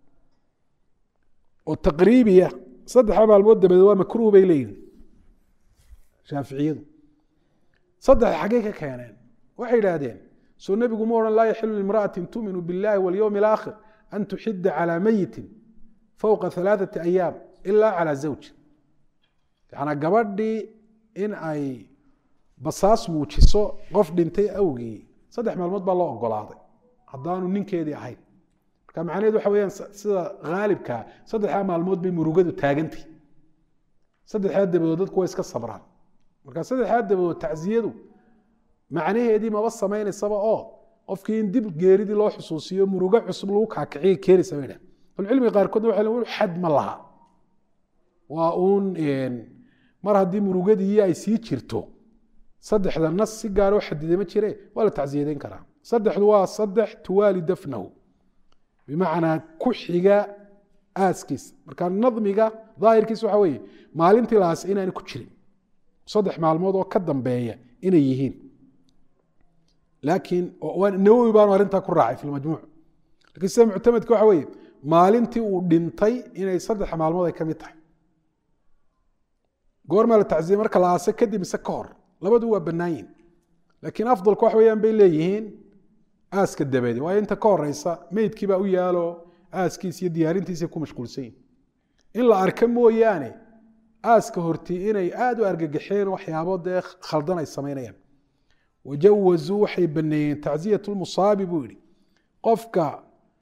[SPEAKER 1] oo taqriibiya 3 maalmood dabadeed waa makruuh bay leeyihin shaaficiyadu 3 xaggay ka keeneen waxay yidhaahdeen soo nebigu ma odhan laa yaxilu limra'atin tu'minu biاllahi walyowmi alaakhir an tuxida calaa mayitin fowqa 3 ayaam ilaa calaa zawj yacnaa gabadhii in ay basaas muujiso qof dhintay awgii 3 maalmood baa loo ogolaaday haddaanu ninkeedii ahayn marka macnaheed waxa weyaan sida haalibkaa 3 maalmood bay murugadu taagantay 3 dabadood dadku way iska sabraan marka 3 dabadood tacsiyadu macnaheedii maba samaynaysaba oo qofkii in dib geeridii loo xusuusiyo murugo cusub lagu kaakiciyo keenaysa bay dhahan cilmiga qaarkoodna waxay leeyihin xad ma laha waa uun mar haddii murugadii ay sii jirto 3 nas si gaar oo xadiday ma jire waa la tacsiyadeyn karaa 3 waa 3 tuwaali dafnahu bimacnaa ku xiga aaskiisa marka nadmiga daahirkiisa waxa weeye maalintii laas inaanay ku jirin 3 maalmood oo ka dambeeya inay yihiin laakiin nawowi baanu arrintaa ku raacay fi lmajmuuc lakiin sida muctamadka waxa weeye maalintii uu dhintay inay 3 maalmood ay ka mid tahay goormaa la tacsiyey marka la aase kadib mise ka hor labadu waa bannaayin laakiin afdalku wax weeyaan bay leeyihiin aaska dabadi waayo inta ka horeysa meydkii baa u yaalo aaskiis iyo diyaarintiisa ku mashquulsan yihin in la arka mooyaane aaska hortii inay aada u argagaxeen waxyaabo dee khaldan ay samaynayaan wajawazuu waxay baneeyeen tacsiyat lmusaabi buu yihi qofka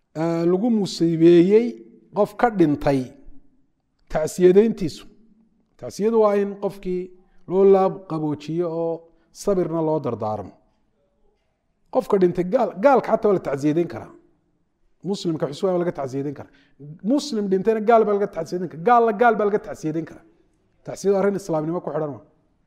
[SPEAKER 1] lagu musiibeeyey qof ka dhintay tacsiyadayntiisu. tacsiyadu waa in qofkii loo laab qaboojiyo oo sabirna loo dardaarmo. qofka dhintay gaalka xataa waa la tacsiyadayn karaa. muslimka xuswaan waa laga tacsiyadayn karaa. muslim dhintayna gaal baa laga tacsiyadayn karaa. gaalna gaal baa laga tacsiyadayn karaa. tacsiyadu arrin islaamnimo ku xidhan ma.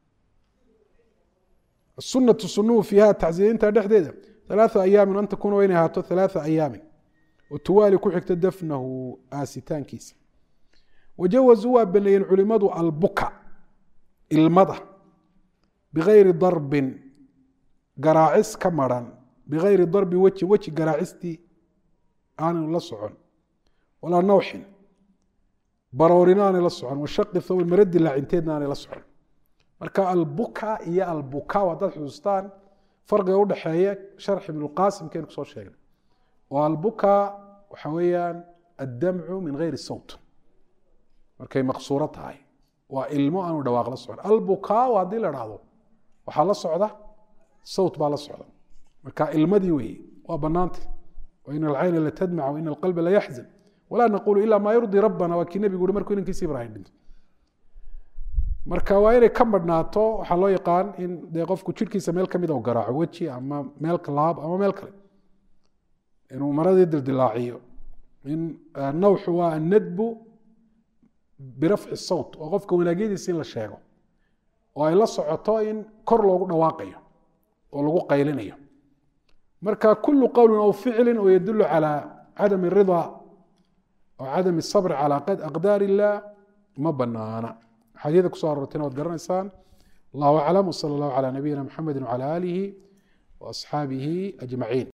[SPEAKER 1] السنة سنوه فيها تعزيين تحديدا 3 أيام أن تكون وينها 3 أيام وتوالي كحكت دفنه آسيتان كيس. وجوزوا بين علماء البكاء المضى بغير ضرب قراعس كمرا بغير ضرب وجه قراعستي آن لصعن ولا نوح برورنان لصعن والشق الثوب المرد اللعنتين آن لصعن. marka albuka iyo albuka wada xustaan farqiga u dhaxeeya sharx ibn al-qasim keen ku soo sheegay oo albuka waxa weeyaan ad-dam'u min ghayri sawt markay maqsuura tahay waa ilmo aanu dhawaaq la socon. albuka waa dil raado waxa la socda sawt baa la socda marka ilmadii weey waa banaantay wa in al-ayna la tadma wa in al-qalba la yahzan wala naqulu illa ma yurdi rabbana wa kinabi guri markuu inkiisa ibrahim dhinto. marka waa inay ka badnaato waxaa loo yaqaan in dee qofku jirkiisa meel ka mid a u garaaco weji ama meel laab ama meel kale inuu maradii dildilaaciyo. in nawxu waa annadbu birafci sawt oo qofka wanaagyadiisa in la sheego oo ay la socoto in kor loogu dhawaaqayo oo lagu qaylinayo. marka kullu qawlin aw ficlin oo yadullu calaa cadami ridaa oo cadami sabri calaa aqdaari illah ma banaana. حديث كسار رتنا ودرنسان. الله أعلم وصلى الله على نبينا محمد وعلى آله وأصحابه أجمعين.